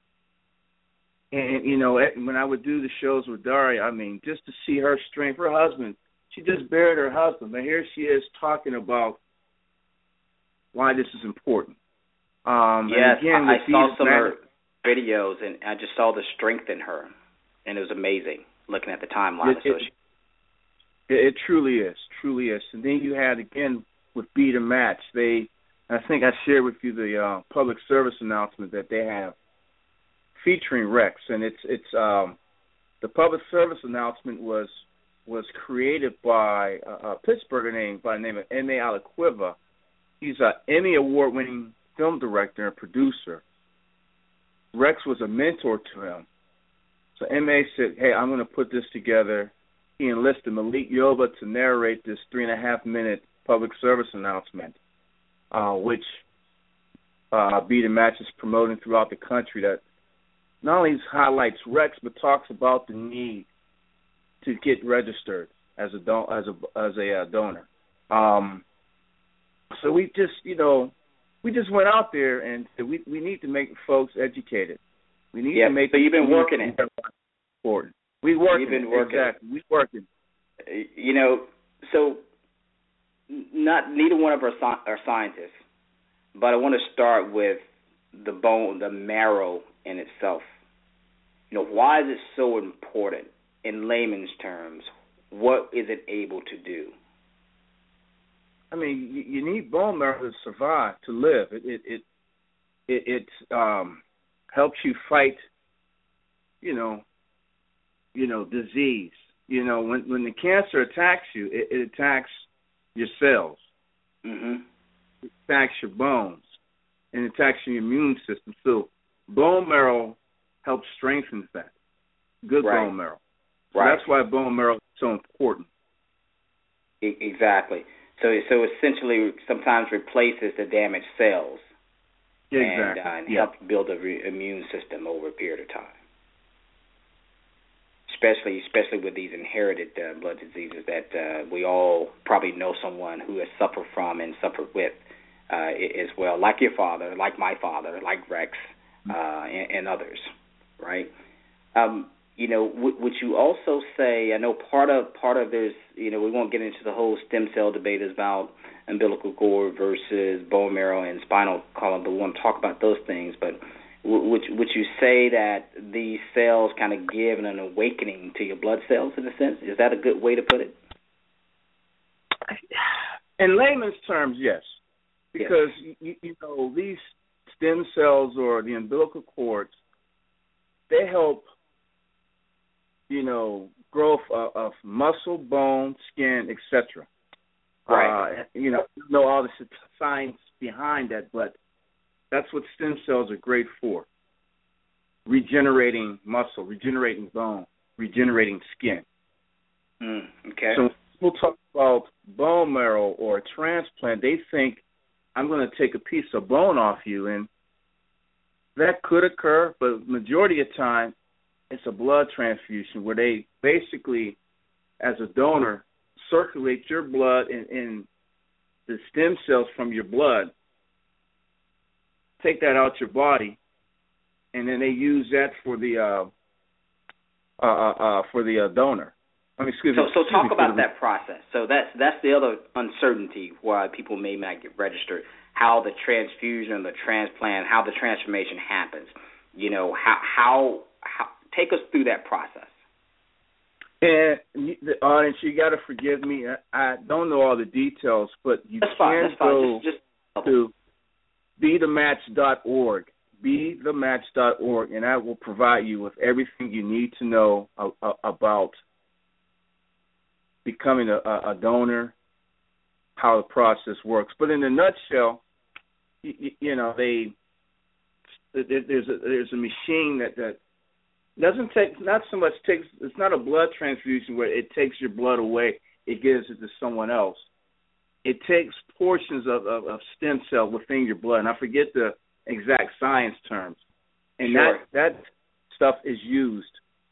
and, you know, when I would do the shows with Daria, I mean, just to see her strength, her husband, she just buried her husband. But here she is talking about why this is important. Um, yes, and again, I, I saw some mag- of her videos, and I just saw the strength in her, and it was amazing looking at the timeline. It, it, it, it truly is, truly is. And then you had, again, with Be The Match, they, I think I shared with you the uh, public service announcement that they have featuring Rex, and it's it's um, the public service announcement was was created by a, a Pittsburgher named by the name of M A Aliquiva, he's an Emmy award-winning film director and producer. Rex was a mentor to him. So M A said, hey, I'm going to put this together. He enlisted Malik Yoba to narrate this three-and-a-half-minute public service announcement, uh, which uh, Be The Match is promoting throughout the country, that not only highlights Rex, but talks about the need to get registered as a don- as a as a uh, donor. Um, so we just, you know, we just went out there and said we we need to make folks educated. We need yeah, to make. So you've been working it. Important. We working. You've been working. Exactly. We working. You know, so not neither one of us are scientists, but I want to start with the bone, the marrow in itself. You know, why is it so important in layman's terms? What is it able to do? I mean, you, you need bone marrow to survive, to live. It it it it, it um, helps you fight, you know, you know, disease. You know, when when the cancer attacks you, it, it attacks your cells. Mm-hmm. It attacks your bones, and it attacks your immune system. So bone marrow helps strengthen that. Good right. bone marrow. So right. That's why bone marrow is so important. E- exactly. So so essentially sometimes replaces the damaged cells. Exactly. And, uh, and yeah. helps build a re- immune system over a period of time. Especially, especially with these inherited uh, blood diseases that uh, we all probably know someone who has suffered from and suffered with uh, as well, like your father, like my father, like Rex, uh, and, and others, right? Um, you know, w- would you also say? I know part of part of there's, you know, we won't get into the whole stem cell debate about umbilical cord versus bone marrow and spinal column, but we want to talk about those things, but. Would would you say that these cells kind of give an awakening to your blood cells in a sense? Is that a good way to put it? In layman's terms, yes, because yes. You, you know these stem cells or the umbilical cords, they help, you know, growth of, of muscle, bone, skin, et cetera. Right. Uh, you know, you know all the science behind that, but that's what stem cells are great for. Regenerating muscle, regenerating bone, regenerating skin. Mm, okay. So when people talk about bone marrow or a transplant, they think, I'm going to take a piece of bone off you, and that could occur, but majority of the time, it's a blood transfusion where they basically, as a donor, circulate your blood and, and the stem cells from your blood, take that out your body, and then they use that for the uh, uh, uh, for the uh, donor. I mean, excuse so, me. so excuse talk me, about that process. So that's that's the other uncertainty why people may not get registered. How the transfusion, the transplant, how the transformation happens. You know, how how, how take us through that process. And the audience, you got to forgive me. I, I don't know all the details, but you that's can fine, that's go fine. Just, just to be the match dot org, be the match dot org, and I will provide you with everything you need to know a, a, about becoming a, a donor, how the process works. But in a nutshell, you, you know, they there's a there's a machine that that doesn't take not so much takes. It's not a blood transfusion where it takes your blood away, it gives it to someone else. It takes portions of, of, of stem cell within your blood, and I forget the exact science terms, and sure. that that stuff is used.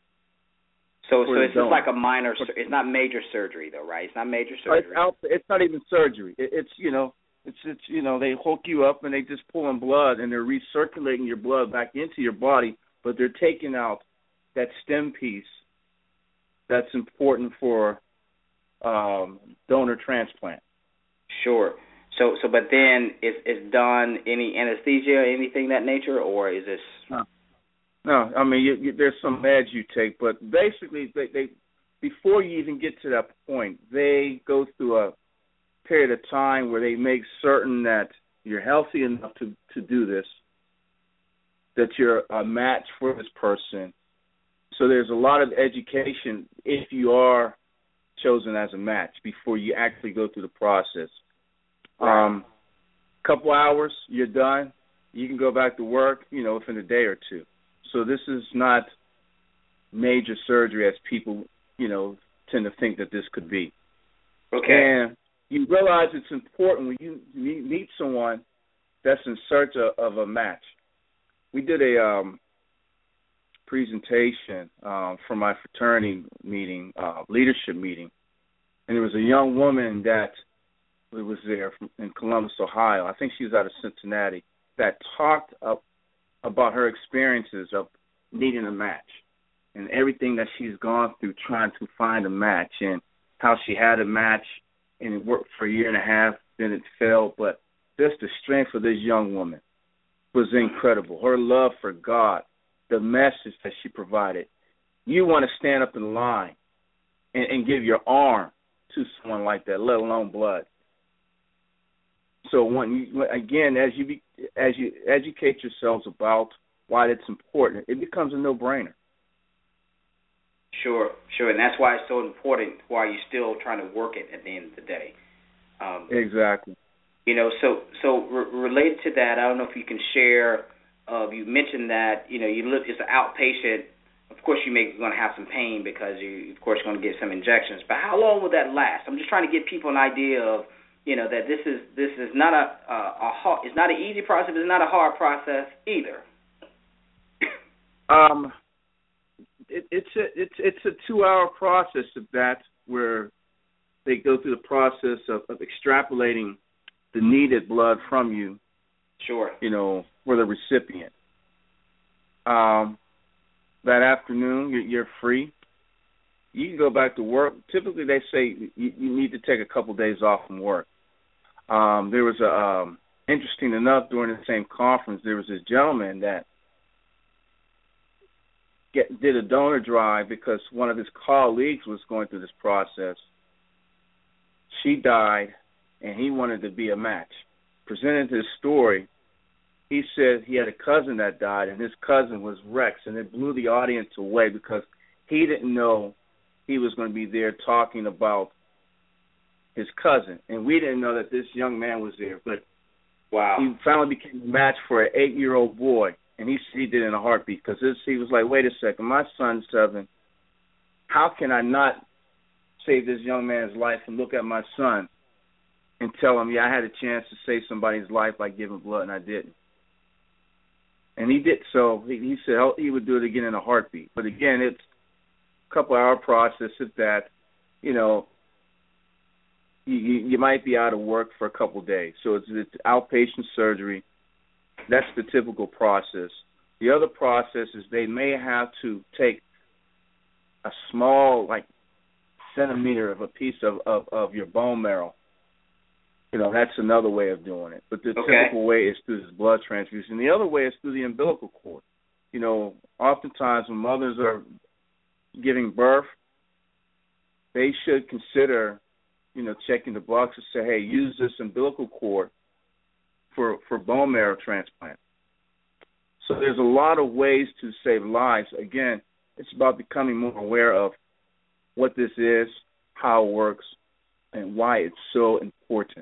So, so it's just like a minor. It's not major surgery, though, right? It's not major surgery. It's, out, it's not even surgery. It, it's you know, it's it's you know, they hook you up and they just pull in blood and they're recirculating your blood back into your body, but they're taking out that stem piece that's important for um, donor transplant. Sure. So, so, but then is is done any anesthesia, anything that nature, or is this? No, no I mean you, you, there's some meds you take, but basically they, they before you even get to that point, they go through a period of time where they make certain that you're healthy enough to, to do this, that you're a match for this person. So there's a lot of education if you are chosen as a match before you actually go through the process. Right. Um, couple hours, you're done. You can go back to work, you know, within a day or two. So this is not major surgery as people, you know, tend to think that this could be. Okay. And you realize it's important when you meet someone that's in search of, of a match. We did a um, presentation um, for my fraternity meeting, uh, leadership meeting, and there was a young woman that was there from, in Columbus, Ohio. I think she was out of Cincinnati, that talked up about her experiences of needing a match and everything that she's gone through trying to find a match, and how she had a match and it worked for a year and a half, then it failed. But just the strength of this young woman was incredible. Her love for God, the message that she provided. You want to stand up in line and, and give your arm to someone like that, let alone blood. So when you, again, as you be, as you educate yourselves about why it's important, it becomes a no-brainer. Sure, sure, and that's why it's so important. Why you're still trying to work it at the end of the day. Um, exactly. You know, so so re- related to that, I don't know if you can share. Uh, you mentioned that you know you look it's an outpatient. Of course, you may going to have some pain because you, of course, going to get some injections. But how long will that last? I'm just trying to give people an idea of. You know that this is this is not a a, a hard, it's not an easy process. It's not a hard process either. Um, it, it's a it's it's a two hour process of that where they go through the process of, of extrapolating the needed blood from you. Sure. You know, for the recipient. Um, that afternoon you're, you're free. You can go back to work. Typically, they say you, you need to take a couple days off from work. Um, there was a um, interesting enough during the same conference. There was this gentleman that get, did a donor drive because one of his colleagues was going through this process. She died, and he wanted to be a match. Presented his story. He said he had a cousin that died, and his cousin was Rex, and it blew the audience away because he didn't know he was going to be there talking about his cousin, and we didn't know that this young man was there. But wow, he finally became a match for an eight-year-old boy, and he he did it in a heartbeat because he was like, wait a second, my son's seven. How can I not save this young man's life and look at my son and tell him, yeah, I had a chance to save somebody's life by giving blood, and I didn't. And he did so. He, he said he would do it again in a heartbeat. But again, it's couple-hour process at that, you know, you, you, you might be out of work for a couple days. So it's, it's outpatient surgery. That's the typical process. The other process is they may have to take a small, like, centimeter of a piece of, of, of your bone marrow. You know, that's another way of doing it. But the okay. typical way is through this blood transfusion. The other way is through the umbilical cord. You know, oftentimes when mothers are giving birth, they should consider, you know, checking the box and say, hey, use this umbilical cord for, for bone marrow transplant. So there's a lot of ways to save lives. Again, it's about becoming more aware of what this is, how it works, and why it's so important.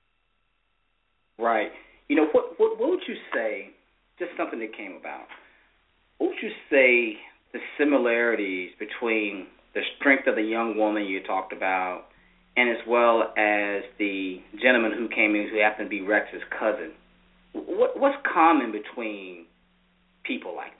Right. You know, what, what, what would you say, just something that came about, what would you say the similarities between the strength of the young woman you talked about and as well as the gentleman who came in who happened to be Rex's cousin? What, what's common between people like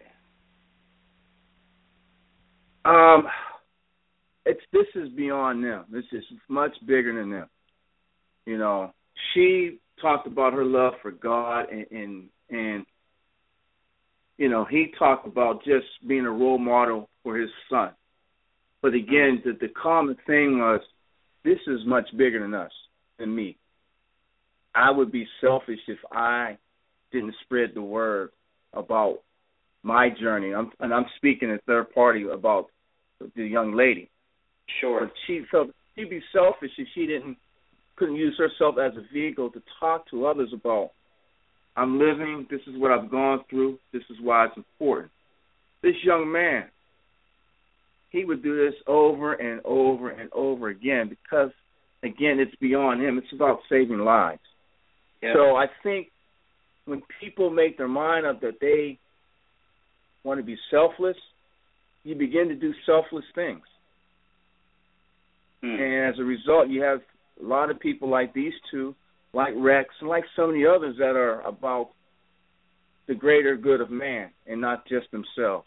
that? Um, it's this is beyond them. This is much bigger than them. You know, she talked about her love for God and and, and you know, he talked about just being a role model for his son. But again, the, the common thing was, this is much bigger than us, than me. I would be selfish if I didn't spread the word about my journey. I'm, and I'm speaking in third party about the young lady. Sure. But she felt she'd be selfish if she didn't couldn't use herself as a vehicle to talk to others about, I'm living, this is what I've gone through, this is why it's important. This young man, he would do this over and over and over again because, again, it's beyond him. It's about saving lives. Yep. So I think when people make their mind up that they want to be selfless, you begin to do selfless things. Mm. And as a result, you have a lot of people like these two, like Rex, and like some of the others that are about the greater good of man and not just themselves.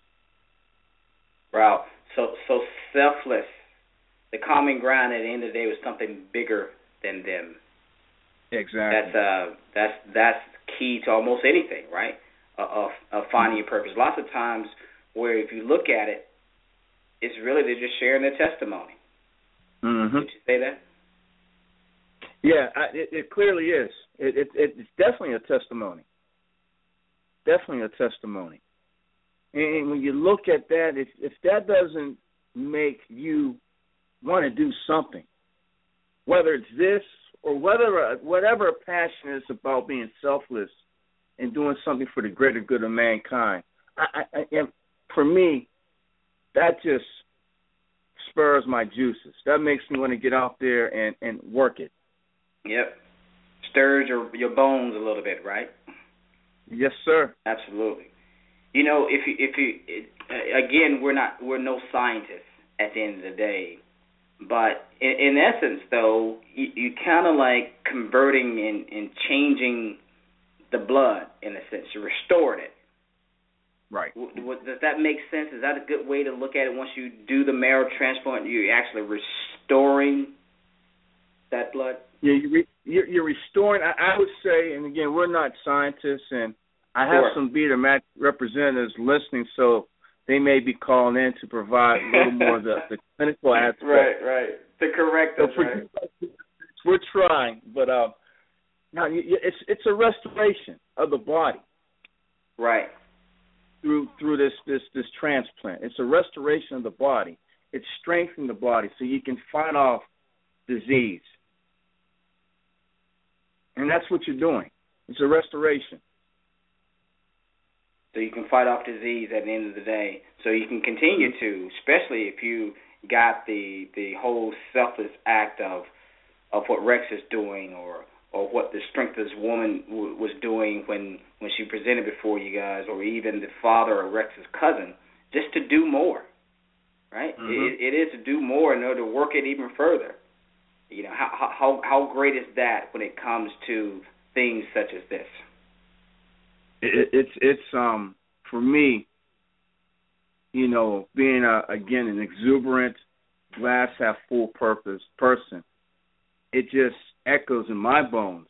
Wow. So, so selfless. The common ground at the end of the day was something bigger than them. Exactly. That's uh, that's that's key to almost anything, right? Uh, of of finding your purpose. Lots of times, where if you look at it, it's really they're just sharing their testimony. Mm-hmm. Did you say that? Yeah, I, it, it clearly is. It, it, it's definitely a testimony. Definitely a testimony. And when you look at that, if if that doesn't make you want to do something, whether it's this or whether whatever a passion is about being selfless and doing something for the greater good of mankind, I, I, and for me, that just spurs my juices. That makes me want to get out there and, and work it. Yep. Stirs your your bones a little bit, right? Yes, sir. Absolutely. You know, if you if you it, again, we're not we're no scientists at the end of the day, but in, in essence, though, you, you kind of like converting and, and changing the blood in a sense. You restored it. Right. W- w- does that make sense? Is that a good way to look at it? Once you do the marrow transplant, you're actually restoring that blood. Yeah, you re- you're, you're restoring. I, I would say, and again, we're not scientists, and I have sure. some Beta Mac representatives listening, so they may be calling in to provide a little more of the, the clinical aspect. Right, right. To correct us, so right? We're trying, but uh, now you, it's it's a restoration of the body. Right. Through through this, this, this transplant. It's a restoration of the body. It's strengthening the body so you can fight off disease. And that's what you're doing. It's a restoration. So you can fight off disease at the end of the day. So you can continue to, especially if you got the the whole selfless act of of what Rex is doing, or or what the Strength-less woman w- was doing when, when she presented before you guys, or even the father of Rex's cousin, just to do more, right? Mm-hmm. It, it is to do more in order to work it even further. You know, how how how great is that when it comes to things such as this? It, it's it's um for me, you know, being a, again an exuberant, glass half full purpose person, it just echoes in my bones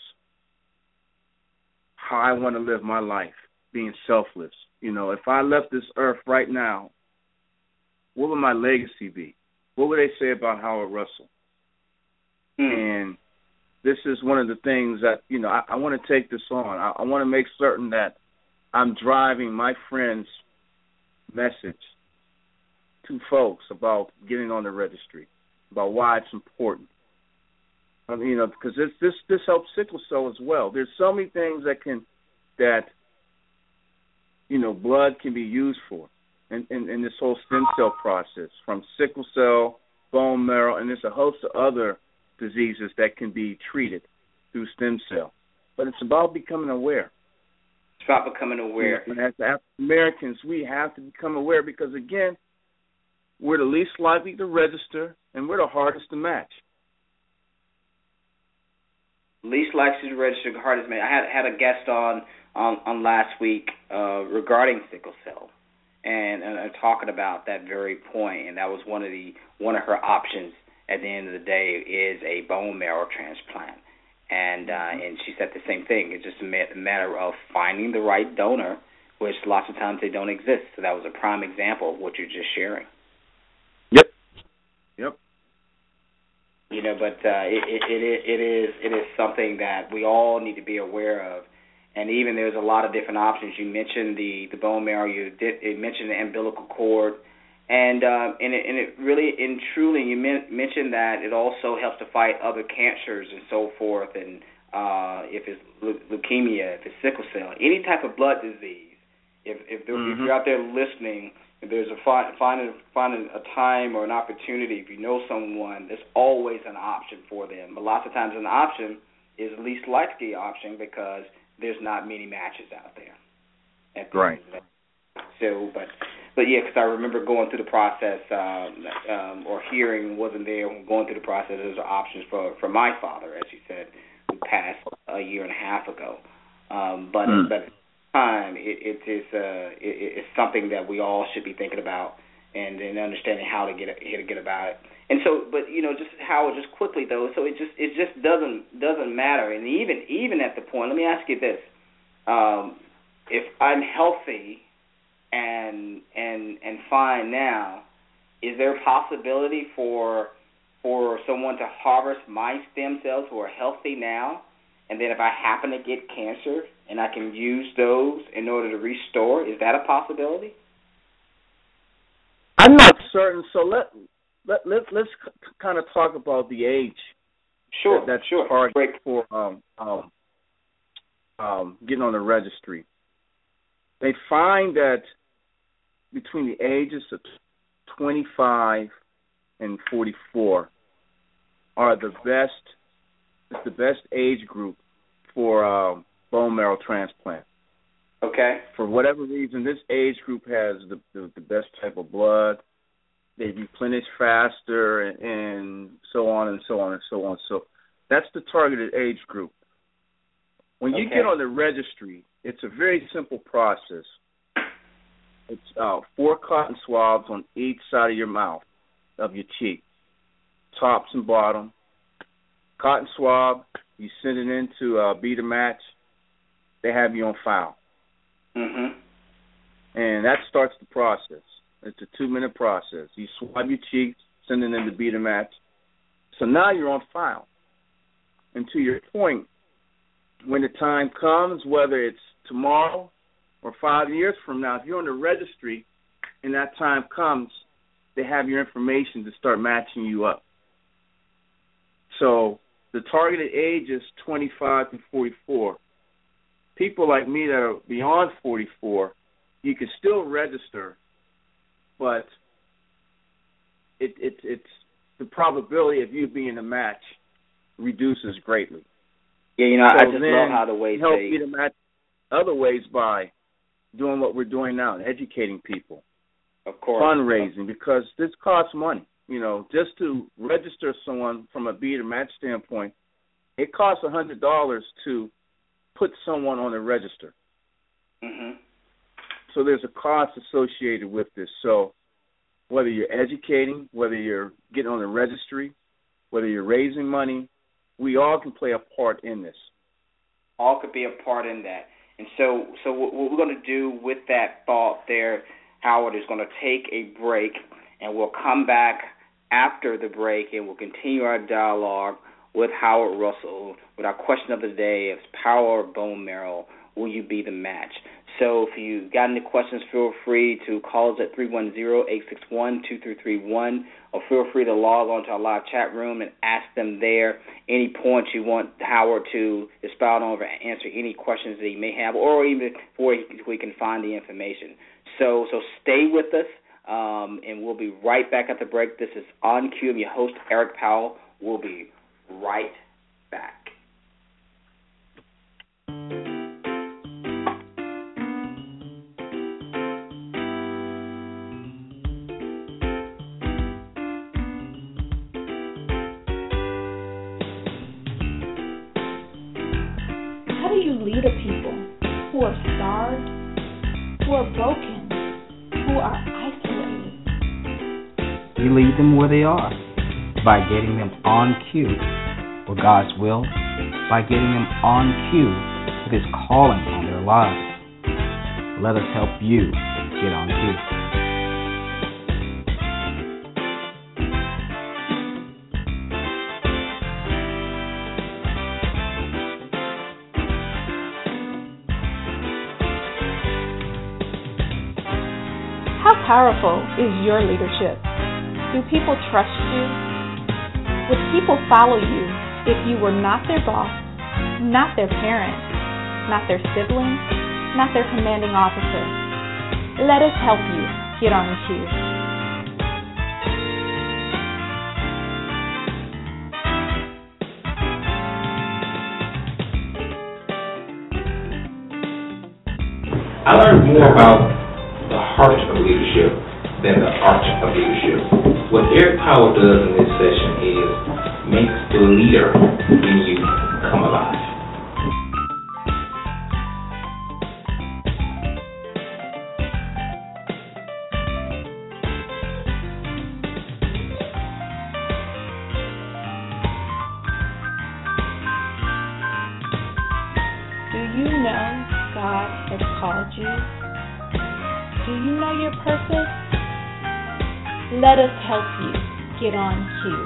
how I want to live my life, being selfless. You know, if I left this earth right now, what would my legacy be? What would they say about Howard Russell? And this is one of the things that, you know, I, I want to take this on. I, I want to make certain that I'm driving my friends' message to folks about getting on the registry, about why it's important. I mean, you know, because this this this helps sickle cell as well. There's so many things that can that you know blood can be used for in, in, in this whole stem cell process, from sickle cell, bone marrow, and there's a host of other diseases that can be treated through stem cell. But it's about becoming aware. It's about becoming aware. And as African Americans, we have to become aware because, again, we're the least likely to register and we're the hardest to match. Least likely to register, hardest to match. I had had a guest on on, on last week uh, regarding sickle cell, and, and, and talking about that very point, and that was one of the one of her options. At the end of the day, is a bone marrow transplant, and uh, and she said the same thing. It's just a matter of finding the right donor, which lots of times they don't exist. So that was a prime example of what you're just sharing. Yep. Yep. You know, but uh, it, it, it, it is it is something that we all need to be aware of, and even there's a lot of different options. You mentioned the, the bone marrow. You did you mentioned the umbilical cord. And uh, and, it, and it really and truly, you men- mentioned that it also helps to fight other cancers and so forth. And uh, if it's le- leukemia, if it's sickle cell, any type of blood disease. If if, there, mm-hmm. if you're out there listening, if there's a fi- finding finding a time or an opportunity, if you know someone, there's always an option for them. But lots of times, an option is least likely option because there's not many matches out there. At the right. end of the day. So, but but yeah, because I remember going through the process um, um, or hearing wasn't there going through the process. There's options for for my father, as you said, who passed a year and a half ago. Um, but mm. but at the time, it, it is uh, it, it's something that we all should be thinking about and, and understanding how to get how to get about it. And so, but you know, just how just quickly though. So it just it just doesn't doesn't matter. And even even at the point, let me ask you this: um, if I'm healthy and and and fine now, is there a possibility for for someone to harvest my stem cells who are healthy now, and then if I happen to get cancer and I can use those in order to restore, is that a possibility? I'm not certain. So let let let let's c- kind of talk about the age. Sure, that, that's sure. hard Great. for um um um getting on the registry. They find that between the ages of twenty-five and forty-four are the best. It's the best age group for um, bone marrow transplant. Okay. For whatever reason, this age group has the the, the best type of blood. They replenish faster, and, and so on and so on and so on. So that's the targeted age group. When you okay. get on the registry, it's a very simple process. It's uh, four cotton swabs on each side of your mouth, of your cheek, tops and bottom. Cotton swab, you send it into uh, Be The Match. They have you on file. Mm-hmm. And that starts the process. It's a two-minute process. You swab your cheeks, send it into Be The Match. So now you're on file. And to your point, when the time comes, whether it's tomorrow or five years from now, if you're on the registry and that time comes, they have your information to start matching you up. So the targeted age is twenty-five to forty-four. People like me that are beyond forty-four, you can still register, but it, it, it's the probability of you being a match reduces greatly. Yeah, you know, so I just love how the way help they you to match other ways by doing what we're doing now, educating people, of course, fundraising, because this costs money. You know, just to register someone from a Be The Match standpoint, it costs one hundred dollars to put someone on the register. Mm-hmm. So there's a cost associated with this. So whether you're educating, whether you're getting on the registry, whether you're raising money, we all can play a part in this. All could be a part in that. And so, so what we're going to do with that thought there, Howard, is going to take a break, and we'll come back after the break, and we'll continue our dialogue with Howard Russell with our question of the day: is power of bone marrow, will you be the match? So if you've got any questions, feel free to call us at three one zero, eight six one, two three three one, or feel free to log on to our live chat room and ask them there any points you want Howard to expound on or answer any questions that he may have, or even before we can find the information. So so stay with us, um, and we'll be right back at the break. This is On Cue. I'm your host, Eric Powell. We'll be right back. How do you lead a people who are starved, who are broken, who are isolated? You lead them where they are by getting them on cue for God's will, by getting them on cue with His calling on their lives. Let us help you get on cue. How powerful is your leadership? Do people trust you? Would people follow you if you were not their boss, not their parent, not their sibling, not their commanding officer? Let us help you get on cue. I learned more about the heart of leadership than the art of leadership. What Eric Powell does in this session is makes the leader in you come alive. Do you know God has called you? Do you know your purpose? Let us help you get on cue.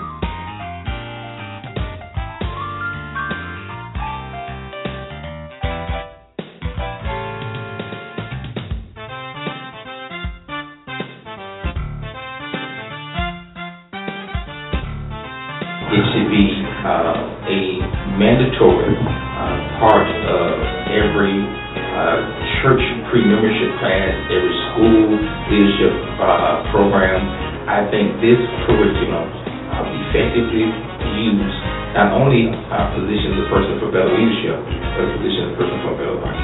It should be uh, a mandatory uh, part of every uh, church pre-membership class, every school leadership uh, program. I think this curriculum uh, effectively used not only uh, positions a person for better leadership, but positions a person for a better life.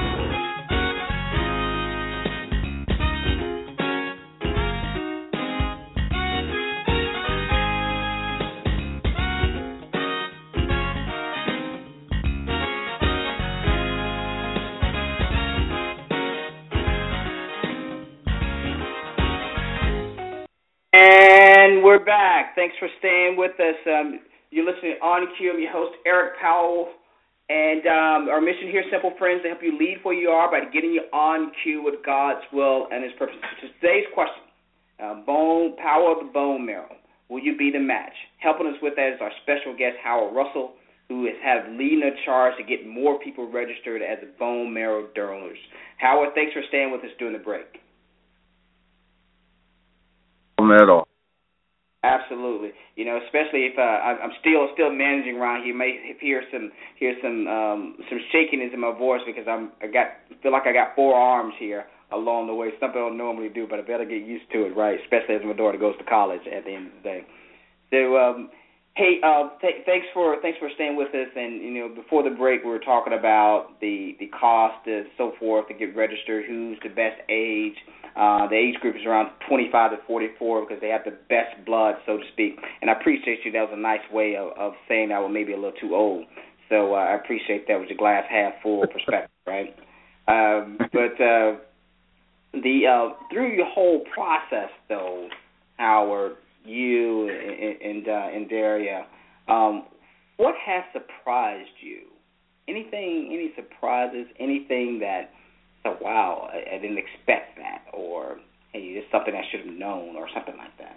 And we're back. Thanks for staying with us. Um, you're listening to On Cue. I'm your host, Eric Powell. And um, our mission here, simple friends, to help you lead where you are by getting you on cue with God's will and His purpose. Today's question, uh, bone power of the bone marrow. Will you be the match? Helping us with that is our special guest, Howard Russell, who is have leading a charge to get more people registered as bone marrow donors. Howard, thanks for staying with us during the break. At all. Absolutely. You know, especially if uh, I'm still still managing around here. You may hear some hear some um, some shakiness in my voice because I'm I got feel like I got four arms here along the way. Something I don't normally do, but I better get used to it, right? Especially as my daughter goes to college at the end of the day. So, um, hey, uh, th- thanks for thanks for staying with us. And you know, before the break, we were talking about the the cost and so forth to get registered. Who's the best age? Uh, the age group is around twenty-five to forty-four because they have the best blood, so to speak. And I appreciate you. That was a nice way of, of saying I was maybe a little too old. So uh, I appreciate that with your glass half full perspective, right? Um, but uh, the uh, through your whole process, though, Howard, you and and, uh, and Daria, um, what has surprised you? Anything? Any surprises? Anything that oh, wow, I, I didn't expect that, or hey, it's something I should have known, or something like that.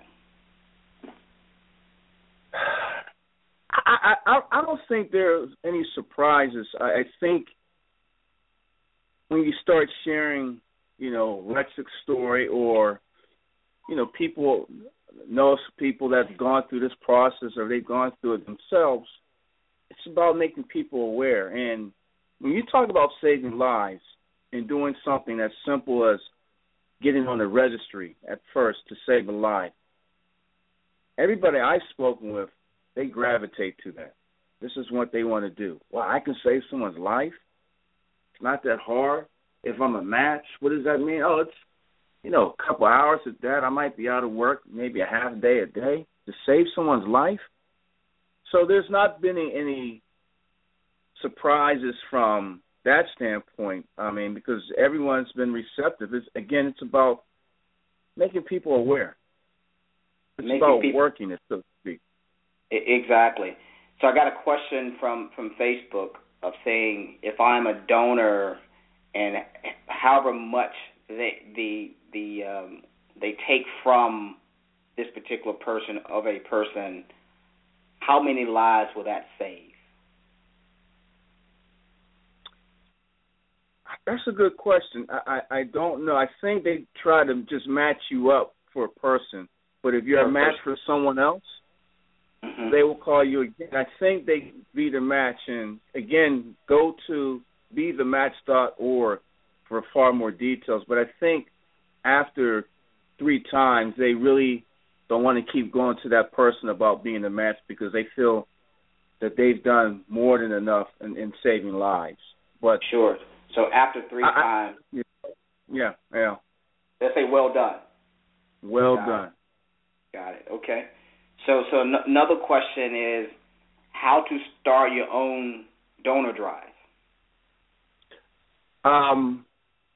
I, I, I don't think there's any surprises. I, I think when you start sharing, you know, Rex's story, or, you know, people know people that have gone through this process or they've gone through it themselves, it's about making people aware. And when you talk about saving lives and doing something as simple as getting on the registry at first to save a life, everybody I've spoken with, they gravitate to that. This is what they want to do. Well, I can save someone's life. It's not that hard. If I'm a match, what does that mean? Oh, it's, you know, a couple hours at that. I might be out of work, maybe a half day a day to save someone's life. So there's not been any, any surprises from that standpoint. I mean, because everyone's been receptive. It's, again, it's about making people aware. It's making about people, working it, so to speak. Exactly. So I got a question from, from Facebook of saying if I'm a donor and however much they the the um, they take from this particular person of a person, how many lives will that save? That's a good question. I, I, I don't know. I think they try to just match you up for a person. But if you're a match for someone else, mm-hmm. they will call you again. I think they be the match. And, again, go to be the match dot org for far more details. But I think after three times, they really don't want to keep going to that person about being a match because they feel that they've done more than enough in, in saving lives. But sure. So after three I, times. I, Yeah, yeah. Let's say well done. Well Got done. It. Got it. Okay. So, so n- another question is how to start your own donor drive. Um,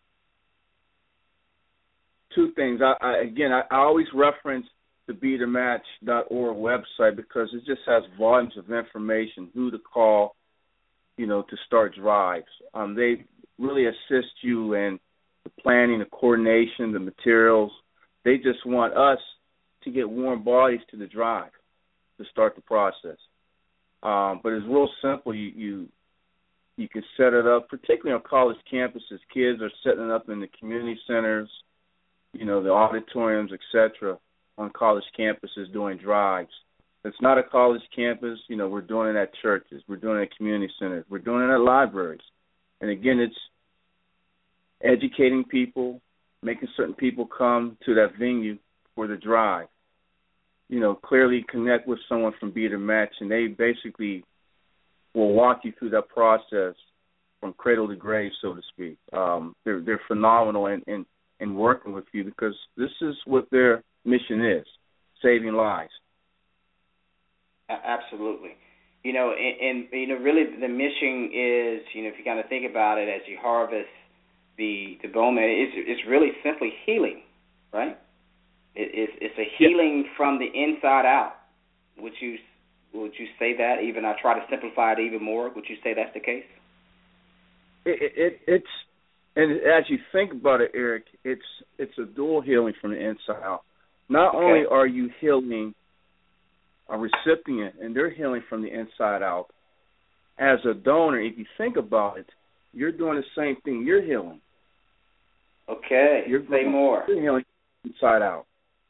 two things. I, I again, I, I always reference the be the match dot org website because it just has volumes of information, who to call, you know, to start drives. Um, they really assist you in the planning, the coordination, the materials. They just want us to get warm bodies to the drive to start the process. Um, but it's real simple. You, you you can set it up, particularly on college campuses. Kids are setting it up in the community centers, you know, the auditoriums, et cetera, on college campuses doing drives. If it's not a college campus, you know, we're doing it at churches. We're doing it at community centers. We're doing it at libraries. And, again, it's educating people, making certain people come to that venue for the drive. You know, clearly connect with someone from Be the Match, and they basically will walk you through that process from cradle to grave, so to speak. Um, they're they're phenomenal in, in, in working with you because this is what their mission is, saving lives. Absolutely. You know, and, and you know, really the mission is, you know, if you kind of think about it as you harvest the the bone marrow, it's, it's really simply healing, right? It, it's, it's a healing yeah. from the inside out. Would you would you say that? Even I try to simplify it even more. Would you say that's the case? It, it, it's and as you think about it, Eric, it's it's a dual healing from the inside out. Not okay. only are you healing a recipient, and they're healing from the inside out. As a donor, if you think about it, you're doing the same thing. You're healing. Okay. You're say going, more. You're healing inside out.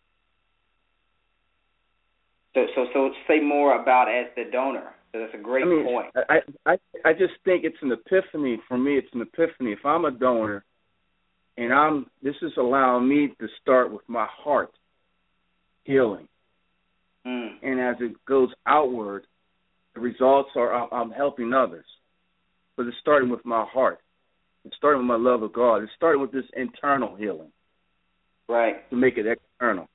So, so, so say more about as the donor. So that's a great I mean, point. I, I, I just think it's an epiphany for me. It's an epiphany. If I'm a donor, and I'm, this is allowing me to start with my heart healing. Mm. And as it goes outward, the results are I'm helping others. But it's starting with my heart. It's starting with my love of God. It's starting with this internal healing. Right. To make it external.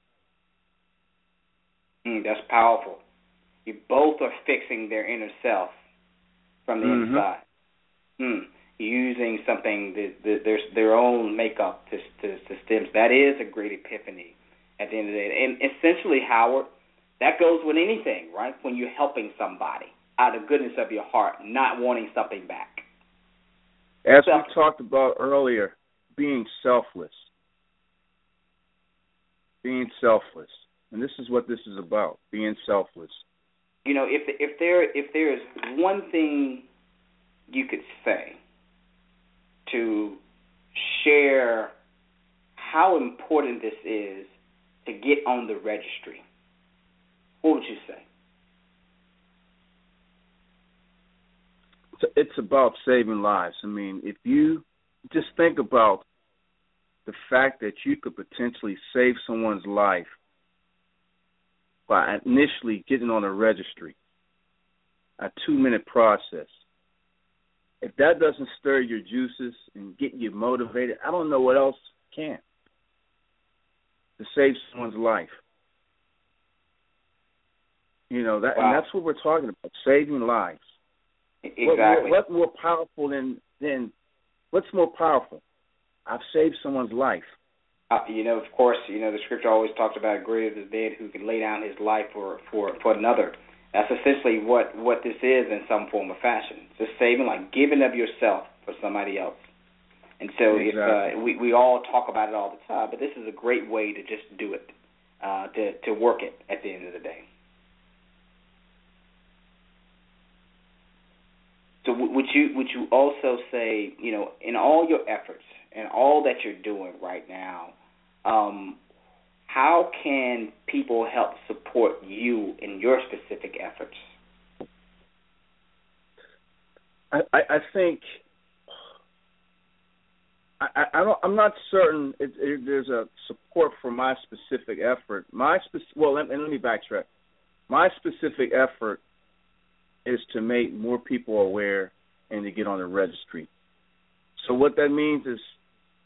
Mm, that's powerful. You both are fixing their inner self from the mm-hmm. inside. Mm. Using something, that, that their, their own makeup to, to, to stems. That is a great epiphany at the end of the day. And essentially, Howard, that goes with anything, right? When you're helping somebody out of the goodness of your heart, not wanting something back. As Self- we talked about earlier, being selfless. Being selfless. And this is what this is about, being selfless. You know, if if there if there is one thing you could say to share how important this is to get on the registry, what would you say? It's about saving lives. I mean, if you just think about the fact that you could potentially save someone's life by initially getting on a registry, a two-minute process. If that doesn't stir your juices and get you motivated, I don't know what else can to save someone's life. You know, that, wow. and that's what we're talking about, saving lives. Exactly. What, what, what more powerful than, than, what's more powerful? I've saved someone's life. Uh, you know, of course, you know, the scripture always talks about greater is the dead who can lay down his life for, for, for another. That's essentially what, what this is in some form or fashion. Just saving, like giving of yourself for somebody else. And so exactly. if uh, we, we all talk about it all the time, but this is a great way to just do it, uh, to, to work it at the end of the day. So would you would you also say, you know, in all your efforts and all that you're doing right now, um, how can people help support you in your specific efforts? I, I, I think I, I don't, I'm not certain if, if there's a support for my specific effort. My spec- well, let, let me backtrack. My specific effort is to make more people aware and to get on the registry. So what that means is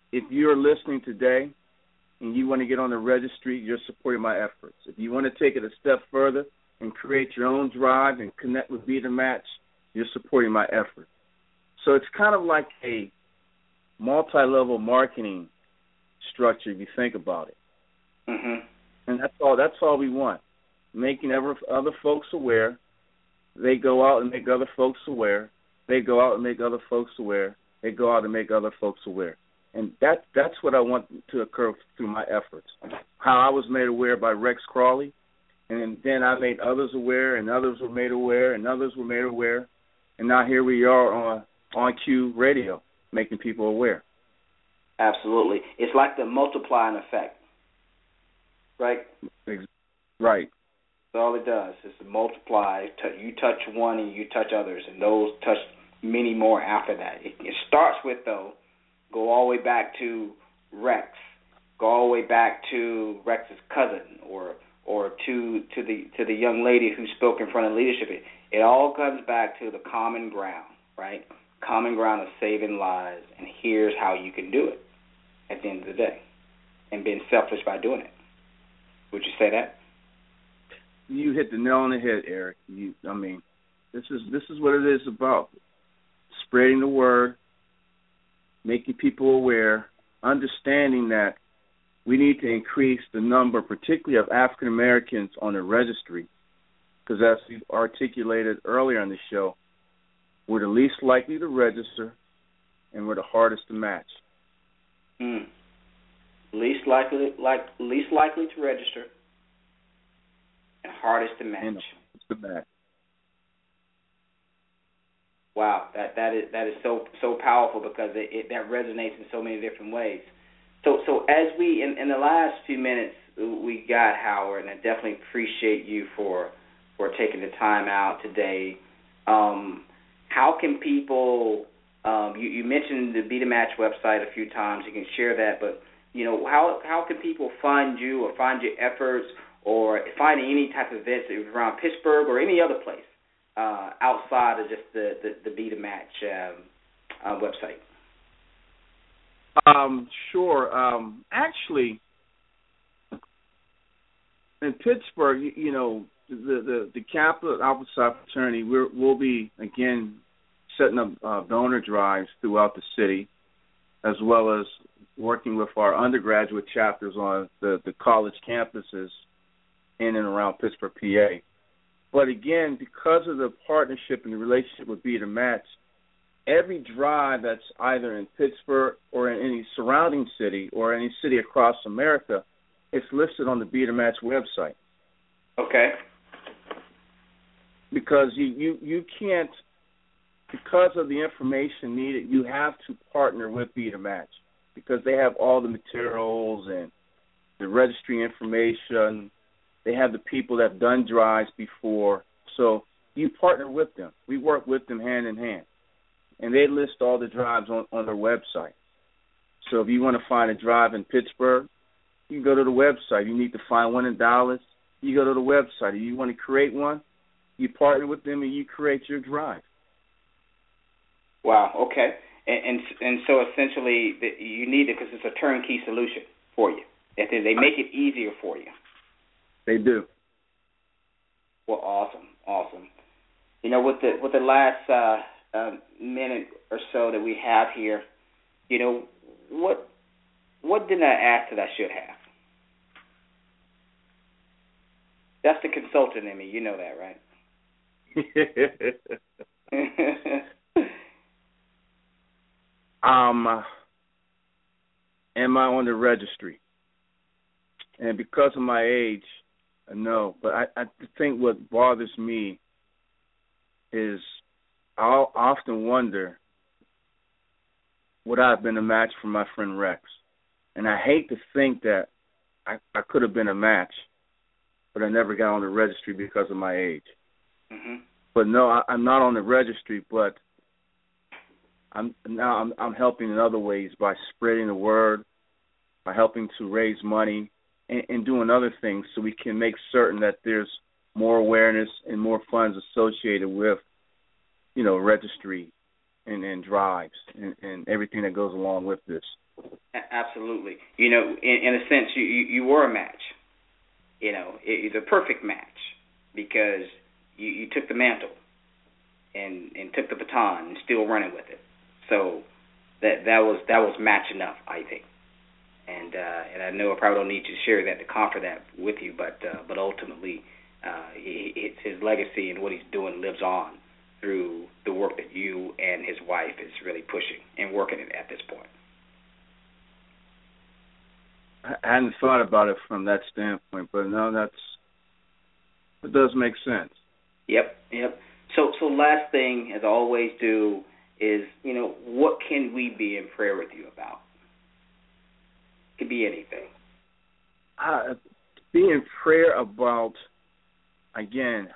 if you're listening today and you want to get on the registry, you're supporting my efforts. If you want to take it a step further and create your own drive and connect with Be The Match, you're supporting my effort. So it's kind of like a multi-level marketing structure if you think about it. Mm-hmm. And that's all. That's all we want, making ever, other folks aware. They go out and make other folks aware. They go out and make other folks aware. They go out and make other folks aware. And that that's what I want to occur through my efforts. How I was made aware by Rex Crawley, and then I made others aware, and others were made aware, and others were made aware. And now here we are on On Q Radio, making people aware. Absolutely. It's like the multiplying effect, right? Right. That's all it does is to multiply. You touch one and you touch others, and those touch many more after that. It, it starts with, though, go all the way back to Rex, go all the way back to Rex's cousin, or or to to the to the young lady who spoke in front of leadership. It, it all comes back to the common ground, right? Common ground of saving lives, and here's how you can do it at the end of the day, and being selfish by doing it. Would you say that? You hit the nail on the head, Eric. You, I mean, this is this is what it is about: spreading the word, making people aware, understanding that we need to increase the number, particularly of African Americans on the registry, because as we articulated earlier in the show, we're the least likely to register, and we're the hardest to match. Mm. Least likely, like least likely to register, and hardest to match. And to match. Wow, that that is that is so so powerful, because it, it that resonates in so many different ways. So so as we in, in the last few minutes we got, Howard, and I definitely appreciate you for for taking the time out today. Um, how can people? Um, you, you mentioned the Be The Match website a few times. You can share that, but you know how how can people find you or find your efforts or find any type of events around Pittsburgh or any other place uh, outside of just the the, the Be The Match um, uh, website? Um, sure. Um, actually, in Pittsburgh, you, you know, the the, the Kappa Alpha Psi fraternity, we're, we'll be again setting up uh, donor drives throughout the city, as well as working with our undergraduate chapters on the, the college campuses in and around Pittsburgh, P A. But again, because of the partnership and the relationship with Be The Match, every drive that's either in Pittsburgh or in any surrounding city or any city across America, it's listed on the Be The Match website. Okay. Because you, you, you can't, because of the information needed, you have to partner with Be The Match, because they have all the materials and the registry information. They have the people that have done drives before. So you partner with them. We work with them hand in hand. And they list all the drives on, on their website. So if you want to find a drive in Pittsburgh, you go to the website. You need to find one in Dallas, you go to the website. If you want to create one, you partner with them and you create your drive. Wow, okay. And and, and so essentially the, you need it because it's a turnkey solution for you. They make it easier for you. They do. Well, awesome, awesome. You know, with the with the last uh, uh, minute or so that we have here, you know, what what didn't I ask that I should have? That's the consultant in me. You know that, right? um, uh, am I on the registry? And because of my age, no. But I, I think what bothers me is I'll often wonder, would I have been a match for my friend Rex? And I hate to think that I, I could have been a match, but I never got on the registry because of my age. Mm-hmm. But no, I, I'm not on the registry, but I'm now I'm, I'm helping in other ways by spreading the word, by helping to raise money, and, and doing other things so we can make certain that there's more awareness and more funds associated with, you know, registry and, and drives and, and everything that goes along with this. Absolutely. You know, in, in a sense, you, you, you were a match. You know, it, it's a perfect match because you, you took the mantle and, and took the baton and still running with it. So that that was that was match enough, I think. And uh, and I know I probably don't need to share that to comfort that with you, but uh, but ultimately, uh, he, it's his legacy and what he's doing lives on through the work that you and his wife is really pushing and working it at this point. I hadn't thought about it from that standpoint, but no, that's it does make sense. Yep, yep. So, so last thing, as I always do, is you know what can we be in prayer with you about? It could be anything. Uh, be in prayer about, again,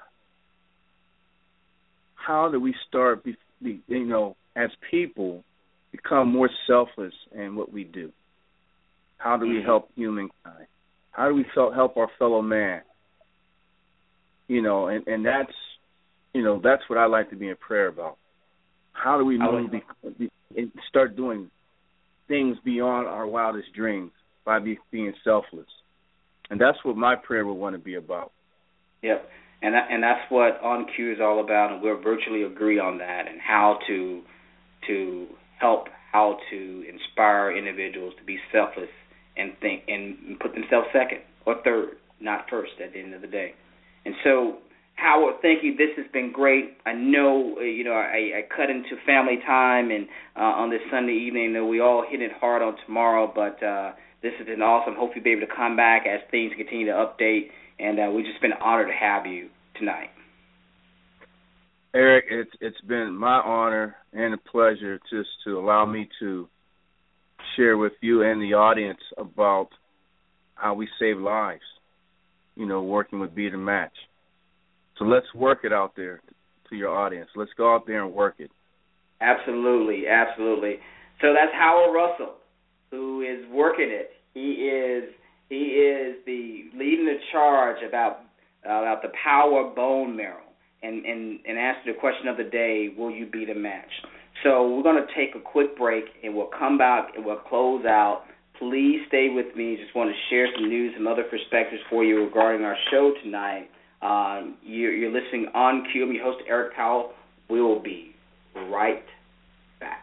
how do we start, be, be, you know, as people, become more selfless in what we do? How do we help humankind? How do we help our fellow man? You know, and, and that's, you know, that's what I like to be in prayer about. How do we move, be, be, start doing things beyond our wildest dreams by be, being selfless? And that's what my prayer would want to be about. Yep, and that, and that's what On Cue is all about, and we'll virtually agree on that, and how to to help, how to inspire individuals to be selfless and think and put themselves second or third, not first at the end of the day. And so, Howard, thank you. This has been great. I know, uh, you know, I, I cut into family time and uh, on this Sunday evening. I know we all hit it hard on tomorrow, but uh, this has been awesome. Hope you'll be able to come back as things continue to update, and uh, we've just been honored to have you tonight. Eric, it's it's been my honor and a pleasure just to allow me to share with you and the audience about how we save lives, you know, working with Be the Match. So let's work it out there to your audience. Let's go out there and work it. Absolutely, absolutely. So that's Howard Russell, who is working it. He is he is the leading the charge about uh, about the power of bone marrow, and, and, and answer the question of the day: will you be the match? So we're going to take a quick break, and we'll come back and we'll close out. Please stay with me. Just want to share some news and other perspectives for you regarding our show tonight. Um, you're, you're listening On Cue. I'm your host, Eric Powell. We will be right back.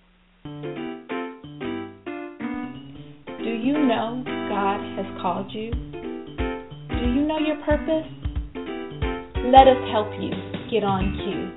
Do you know God has called you? Do you know your purpose? Let us help you get on cue.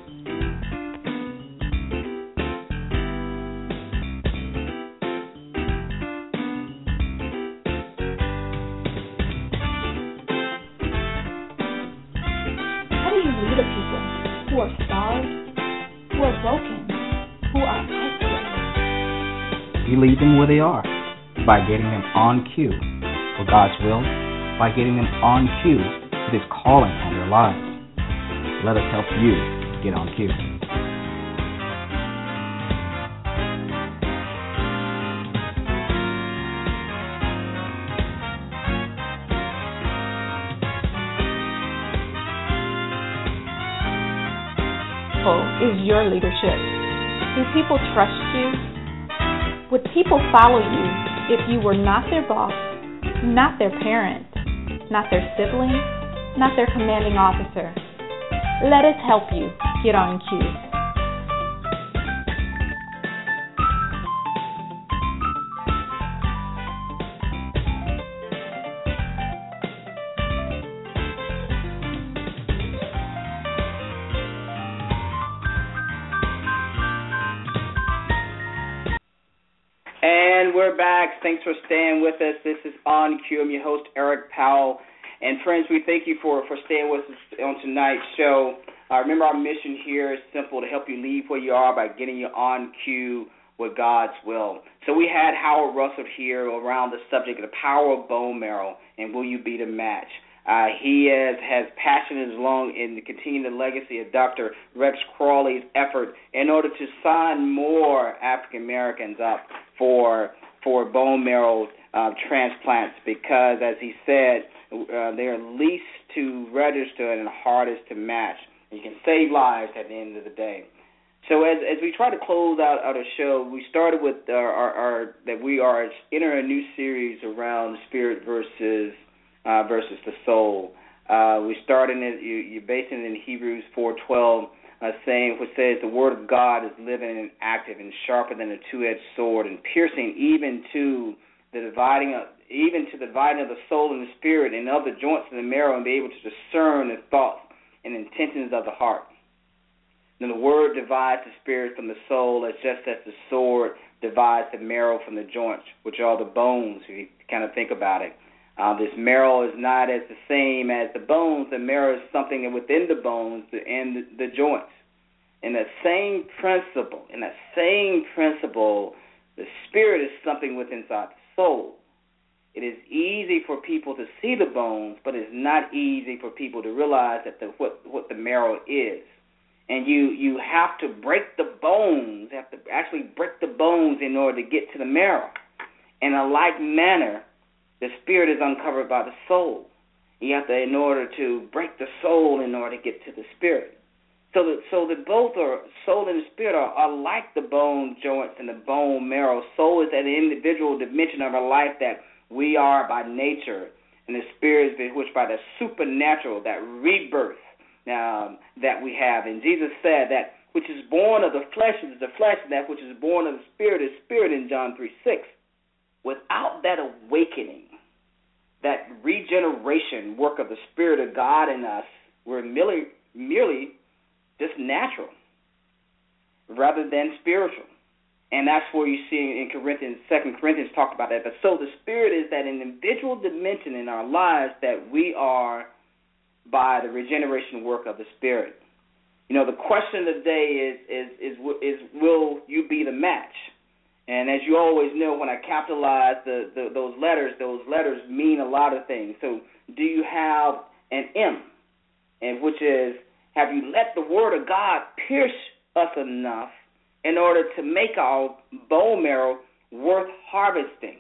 Who are starved, who are broken, who are isolated. You lead them where they are by getting them on cue for God's will, by getting them on cue with His calling on their lives. Let us help you get on cue. Is your leadership? Do people trust you? Would people follow you if you were not their boss, not their parent, not their sibling, not their commanding officer? Let us help you get on cue. And we're back. Thanks for staying with us. This is On Cue. I'm your host, Eric Powell. And friends, we thank you for, for staying with us on tonight's show. Uh, remember, our mission here is simple: to help you leave where you are by getting you on cue with God's will. So we had Howard Russell here around the subject of the power of bone marrow and will you be the match. Uh, he is, has passion in his lung in continuing the legacy of Doctor Rex Crawley's effort in order to sign more African Americans up for for bone marrow uh, transplants, because, as he said, uh, they're least to register and hardest to match. You can save lives at the end of the day. So as as we try to close out, out our show, we started with our, our, our that we are entering a new series around the spirit versus uh, versus the soul. Uh, we started it. You, you're basing it in Hebrews four twelve, uh, saying which says the word of God is living and active and sharper than a two-edged sword and piercing even to the dividing of even to the dividing of the soul and the spirit and of the joints and the marrow, and be able to discern the thoughts and intentions of the heart. Then the word divides the spirit from the soul, as just as the sword divides the marrow from the joints, which are the bones, if you kind of think about it. Uh, this marrow is not as the same as the bones. The marrow is something within the bones and the, the joints. In that same principle, in that same principle, the spirit is something within inside the soul. It is easy for people to see the bones, but it's not easy for people to realize that the, what, what the marrow is. And you, you have to break the bones, you have to actually break the bones in order to get to the marrow. In a like manner, the spirit is uncovered by the soul. You have to, in order to break the soul in order to get to the spirit. So that, so that both are, soul and the spirit are, are like the bone joints and the bone marrow. Soul is that individual dimension of our life that we are by nature, and the spirit is which by the supernatural, that rebirth. Um, that we have. And Jesus said that which is born of the flesh is the flesh, and that which is born of the spirit is spirit in John three six. Without that awakening, that regeneration work of the Spirit of God in us, we're merely, merely just natural rather than spiritual. And that's where you see in Corinthians, Second Corinthians talked about that. But so the Spirit is that individual dimension in our lives that we are by the regeneration work of the Spirit. You know, the question of the day is, is, is, is will you be the match? And as you always know, when I capitalize the, the, those letters, those letters mean a lot of things. So do you have an M, and which is, have you let the Word of God pierce us enough in order to make our bone marrow worth harvesting?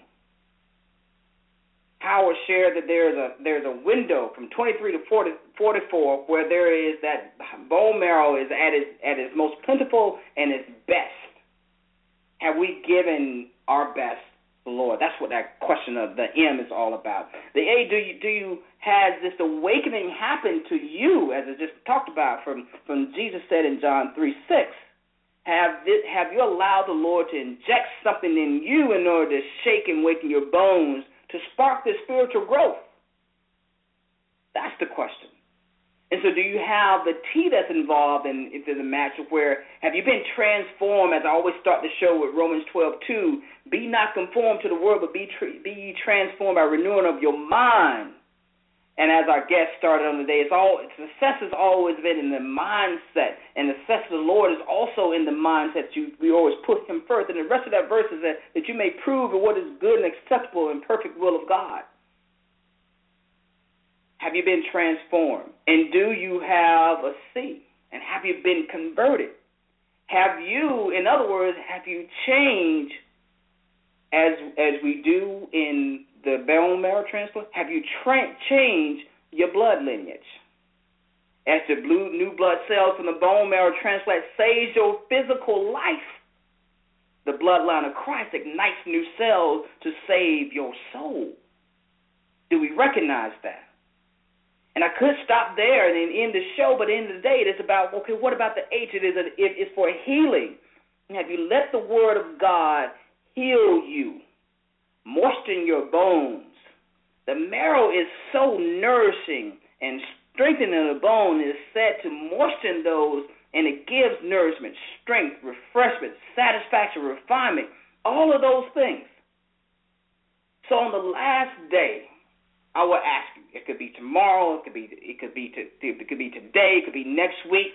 Howard shared that there's a there's a window from twenty-three to forty, forty-four where there is that bone marrow is at its at its most plentiful and its best. Have we given our best to the Lord? That's what that question of the M is all about. The A, do you do you has this awakening happen to you, as I just talked about from, from Jesus said in John three six? Have this, have you allowed the Lord to inject something in you in order to shake and waken your bones to spark this spiritual growth? That's the question. And so do you have the T that's involved in, in the match of where have you been transformed, as I always start the show with Romans twelve two, be not conformed to the world, but be, be ye transformed by renewing of your mind. And as our guest started on the day, it's all success has always been in the mindset, and the success of the Lord is also in the mindset. You, we always put Him first, and the rest of that verse is that, that you may prove what is good and acceptable and perfect will of God. Have you been transformed? And do you have a C? And have you been converted? Have you, in other words, have you changed as as we do in the bone marrow transplant? Have you tra- changed your blood lineage? As the blue, new blood cells from the bone marrow transplant saves your physical life, the bloodline of Christ ignites new cells to save your soul. Do we recognize that? And I could stop there and then end the show, but at the end of the day, it is about, okay, what about the H? It is a, it is for healing. Have you let the Word of God heal you, moisten your bones? The marrow is so nourishing, and strengthening the bone is said to moisten those, and it gives nourishment, strength, refreshment, satisfaction, refinement, all of those things. So on the last day, I will ask you, it could be tomorrow, it could be it could be to, it could be today, it could be next week.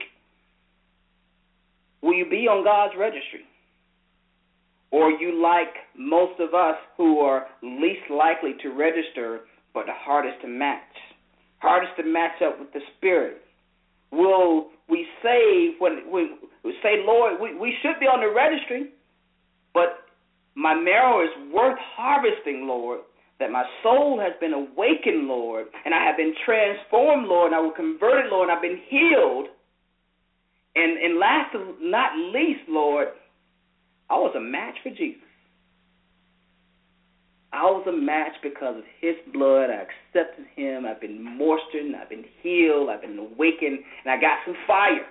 Will you be on God's registry? Or are you like most of us who are least likely to register, but the hardest to match? Hardest to match up with the Spirit. Will we say, when we say, Lord, we, we should be on the registry, but my marrow is worth harvesting, Lord, that my soul has been awakened, Lord, and I have been transformed, Lord, and I was converted, Lord, and I've been healed. And, and last but not least, Lord, I was a match for Jesus. I was a match because of his blood. I accepted him. I've been moistened. I've been healed. I've been awakened. And I got some fire.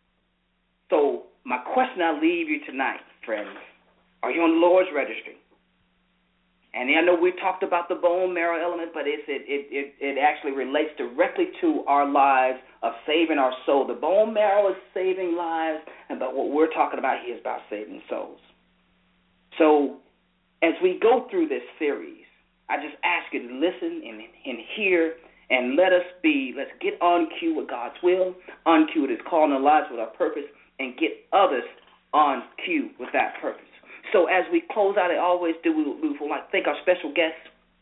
So my question I leave you tonight, friends, are you on the Lord's registry? And I know we talked about the bone marrow element, but it's, it, it, it, it actually relates directly to our lives of saving our soul. The bone marrow is saving lives, and but what we're talking about here is about saving souls. So as we go through this series, I just ask you to listen and, and hear, and let us be, let's get on cue with God's will, on cue with his call in our lives with our purpose, and get others on cue with that purpose. So as we close out, I always do, we, we would like to thank our special guest,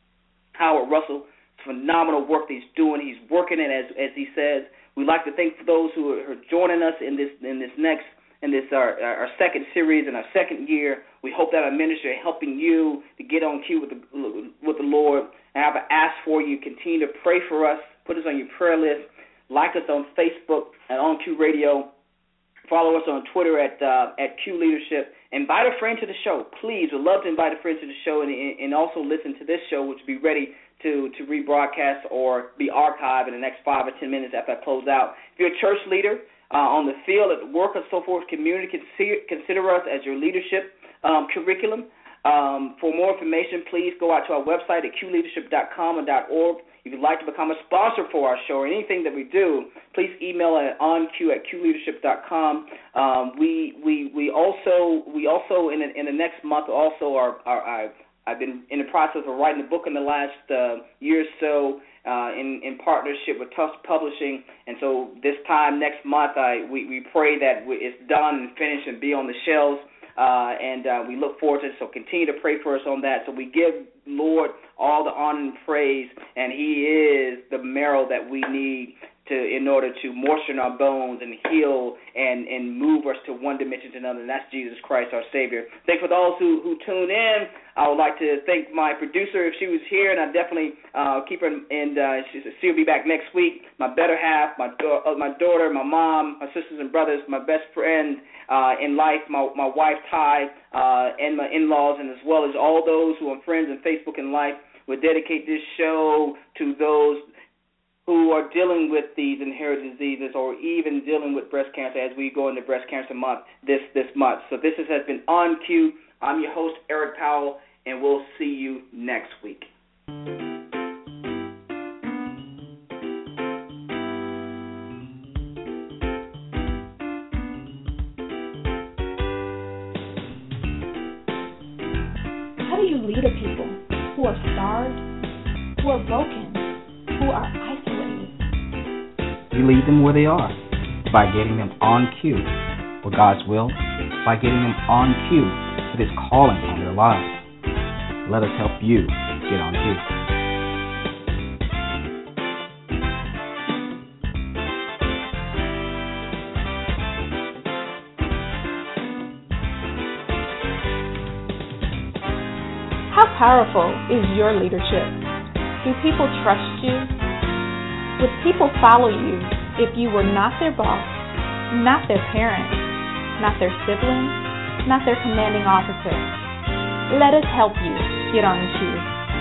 Howard Russell. It's phenomenal work that he's doing. He's working it, as as he says. We'd like to thank for those who are, are joining us in this in this next in this our, our second series and our second year. We hope that our ministry is helping you to get on cue with the with the Lord. And I have asked for you, continue to pray for us. Put us on your prayer list. Like us on Facebook at On Q Radio. Follow us on Twitter at uh, at Q Leadership. Invite a friend to the show, please. We'd love to invite a friend to the show, and, and also listen to this show, which will be ready to, to rebroadcast or be archived in the next five or ten minutes after I close out. If you're a church leader uh, on the field, at work, or so forth, community, consider, consider us as your leadership um, curriculum. Um, for more information, please go out to our website at q leadership dot com or .org. If you'd like to become a sponsor for our show or anything that we do, please email at onq at q leadership dot com. Um, we we we also we also in the, in the next month also are, are, are I've been in the process of writing a book in the last uh, year or so uh, in in partnership with Tufts Publishing, and so this time next month I we, we pray that it's done and finished and be on the shelves. Uh, and uh, we look forward to it, so continue to pray for us on that. So we give Lord all the honor and praise, and he is the marrow that we need to in order to moisten our bones and heal and, and move us to one dimension to another, and that's Jesus Christ, our Savior. Thanks for those who, who tune in. I would like to thank my producer if she was here, and I definitely uh, keep her, and uh, she'll be back next week. My better half, my, uh, my daughter, my mom, my sisters and brothers, my best friend uh, in life, my, my wife, Ty, uh, and my in-laws, and as well as all those who are friends in Facebook and life. We'll dedicate this show to those who are dealing with these inherited diseases or even dealing with breast cancer as we go into Breast Cancer Month this, this month. So this has been On Cue. I'm your host, Eric Powell, and we'll see you next week. How do you lead a people who are starved, who are broken, who are isolated? You lead them where they are by getting them on cue with God's will, by getting them on cue with his calling on their lives. Let us help you get on cue. How powerful is your leadership? Do people trust you? Would people follow you if you were not their boss, not their parent, not their sibling, not their commanding officer? Let us help you get on cue.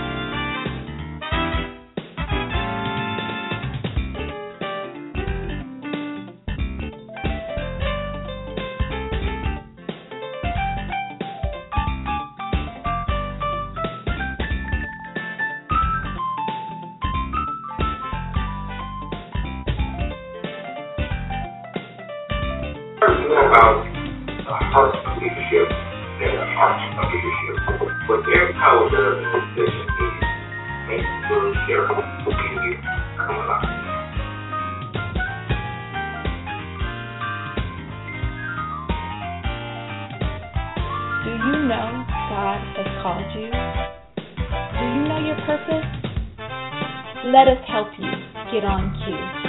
About the heart of leadership and the heart of leadership. What Eric Powell does in this session is make the leader who can you come alive. Do you know God has called you? Do you know your purpose? Let us help you get on cue.